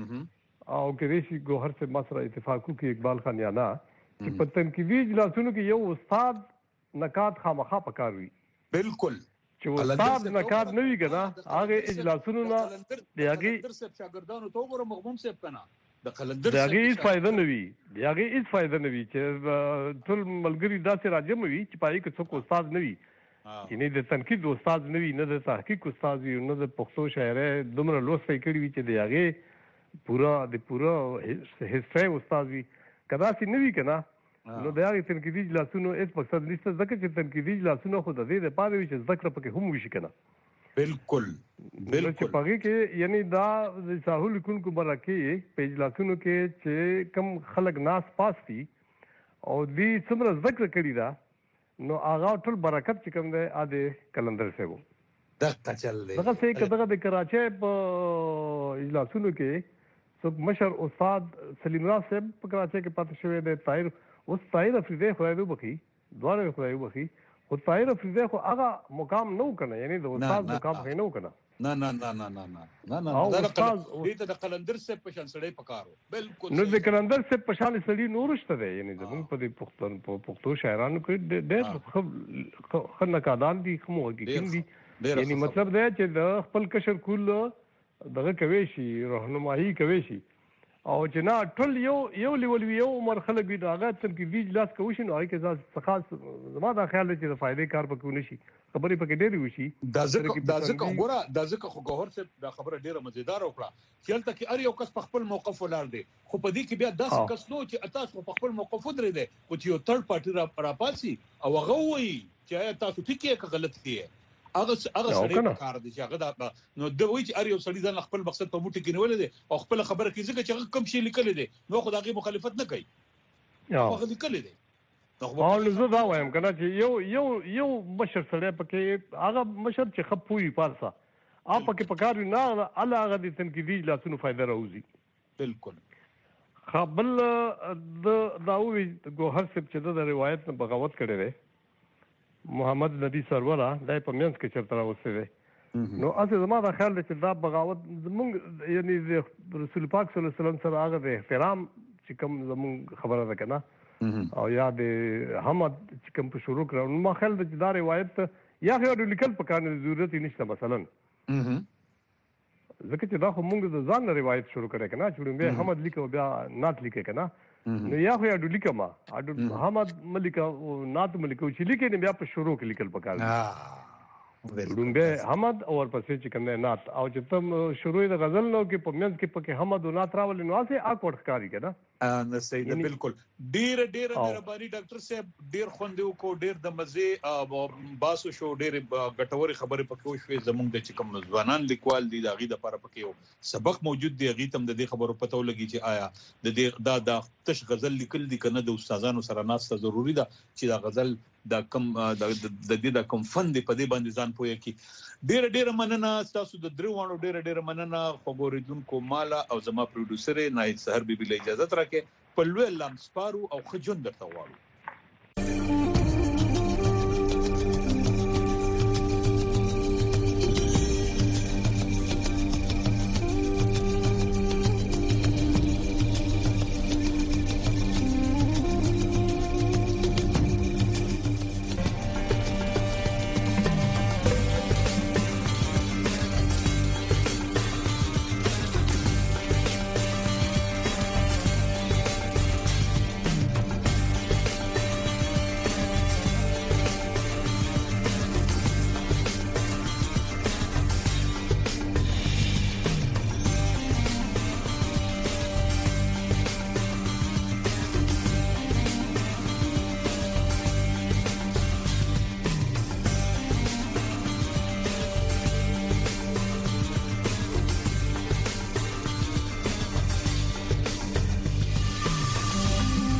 او کې ریشي ګوهر سے مسره اتفاقو کې اقبال خان یانا چې په تنقیدي اجلاسونو کې یو استاد نقاد خامخا پکار وي بالکل چې استاد نقاد نه وي کنه هغه اجلاسونو نه دیږي درس شاګردانو ته وګوره مغموم صاحب کنه د قلندر دیږي هیڅ فائدہ نه وي دیږي هیڅ فائدہ نه وي چې ټول ملګری داسې راځم وي چې پای کې څوک استاد نه وي یعنی د تنقید استاد نه وي نه د تحقیق استاد وي نه د پښتو شاعري دومره لوست کړی وي چې دیږي پورا د پورا هسټری استاد وي کدا سي نه وي کنه نو دا یې تنقیدي اجلاسونو اس مقصد نشته ځکه چې تنقیدي اجلاسونو خو د دې لپاره وي چې ذکر پکې هم وشي کنه بالکل بالکل پکې کې یعنی دا د ساحل کوونکو برکه په اجلاسونو کې چې کم خلک ناس پاس دي او دې څومره ذکر کړی دا نو هغه ټول برکت چې کوم دی اده کلندر سیو دغه چل دی دغه څه کداغه د کراچۍ په اجلاسونو کې څوک مشر استاد سلیم راز صاحب په کراچۍ کې پاتې شوی دی طاهر اوس طاهر افریدی خدای دې وبخي دواره خدای وبخي خو طاهر افریدی خو هغه مقام نه وکنه یعنی د استاد مقام نه وکنه نه نه نه نه نه نه نه نه دا دې ته د قلندر صاحب په شان سړی پکارو بالکل نو د قلندر صاحب په شان سړی نورشته دی یعنی زموږ په دې پښتون په پښتو شاعرانو کې ډېر خو نقادان دي خو حقیقت دي یعنی مطلب دا چې د خپل کشر کول دغه کوي شي راهنمایي کوي شي او چې نه ټول یو یو لیول یو عمر خلک وي هغه تر کې ویج لاس کوي شي نو هغه کې ځکه خاص زما دا خیال دی چې د فائدې کار پکې ونشي خبرې پکې ډېری وشي دا ځکه دا ځکه وګوره دا ځکه خو ګوهر صاحب دا خبره ډېره مزیدار وکړه چې هلته کې ار یو کس په خپل موقف ولاړ دی خو په دې کې بیا داسې کس نو چې تاسو په خپل موقف ودرې دی او چې یو تړ پارټي را پاسي او هغه وایي چې تاسو ټیک یې که غلط دی هغه هغه سړی کار دی چې هغه دا نو د وایي چې ار یو سړی ځان خپل مقصد په موټي کې نیولې دي او خپل خبره کې ځکه چې هغه کم شي لیکل دي نو خو دغه مخالفت نه کوي هغه لیکل دي او زه دا وایم کنه چې یو یو یو مشر سړی پکې هغه مشر چې خپوي پارسا اپ پکې پکار نه الله هغه د تنقیدي اجلاسونو فائدہ راوځي بالکل خپل د داوی ګوهر صاحب چې د روایت نه بغاوت کړي وي محمد نبی سروره دای په مینس کې چرته راوځي وي نو اته زما دا خیال دی چې دا بغاوت زمونږ یعنی رسول پاک صلی الله علیه وسلم سره هغه د احترام چې کوم زمونږ خبره ده کنه او یا د حمد چې کوم په شروع کړو نو ما خیال دی چې دا روایت یا خو لیکل پکانه ضرورت نشته مثلا ځکه چې دا خو موږ د ځان روایت شروع کړی کنه چې به حمد لیکو بیا نات لیکه کنه نو یا خو اډو لیکما اډو حمد ملک نات ملک چې لیکي نه بیا په شروع کې لیکل پکاره ډونګه حمد او ورپسې چې کنه نات او چې تم شروع د غزل نو کې په منځ کې پکې حمد او نات راول نو اسه اکوړ ښکاری کنه نه صحیح ده بالکل ډیر ډیر مهرباني ډاکټر صاحب ډیر خوندو کو ډیر د مزه باسو شو ډیر ګټوري خبره پکې شوې زمونږ د چکم ځوانان لیکوال دي داغي د لپاره پکې سبق موجود دی غي تم د دې خبرو پته ولګي چې آیا د دې دا د تش غزل لیکل دي کنه د استادانو سره ناسته ضروری ده چې دا غزل دا کم د دې د کم فن دی په دې باندې ځان پوهه کی ډیر ډیر مننه تاسو د درو وانو ډیر ډیر مننه خبرېدونکو مالا او زما پروډوسر نایت سحر بیبي له اجازه ترکه په لوی لام سپارو او خجون درته وایو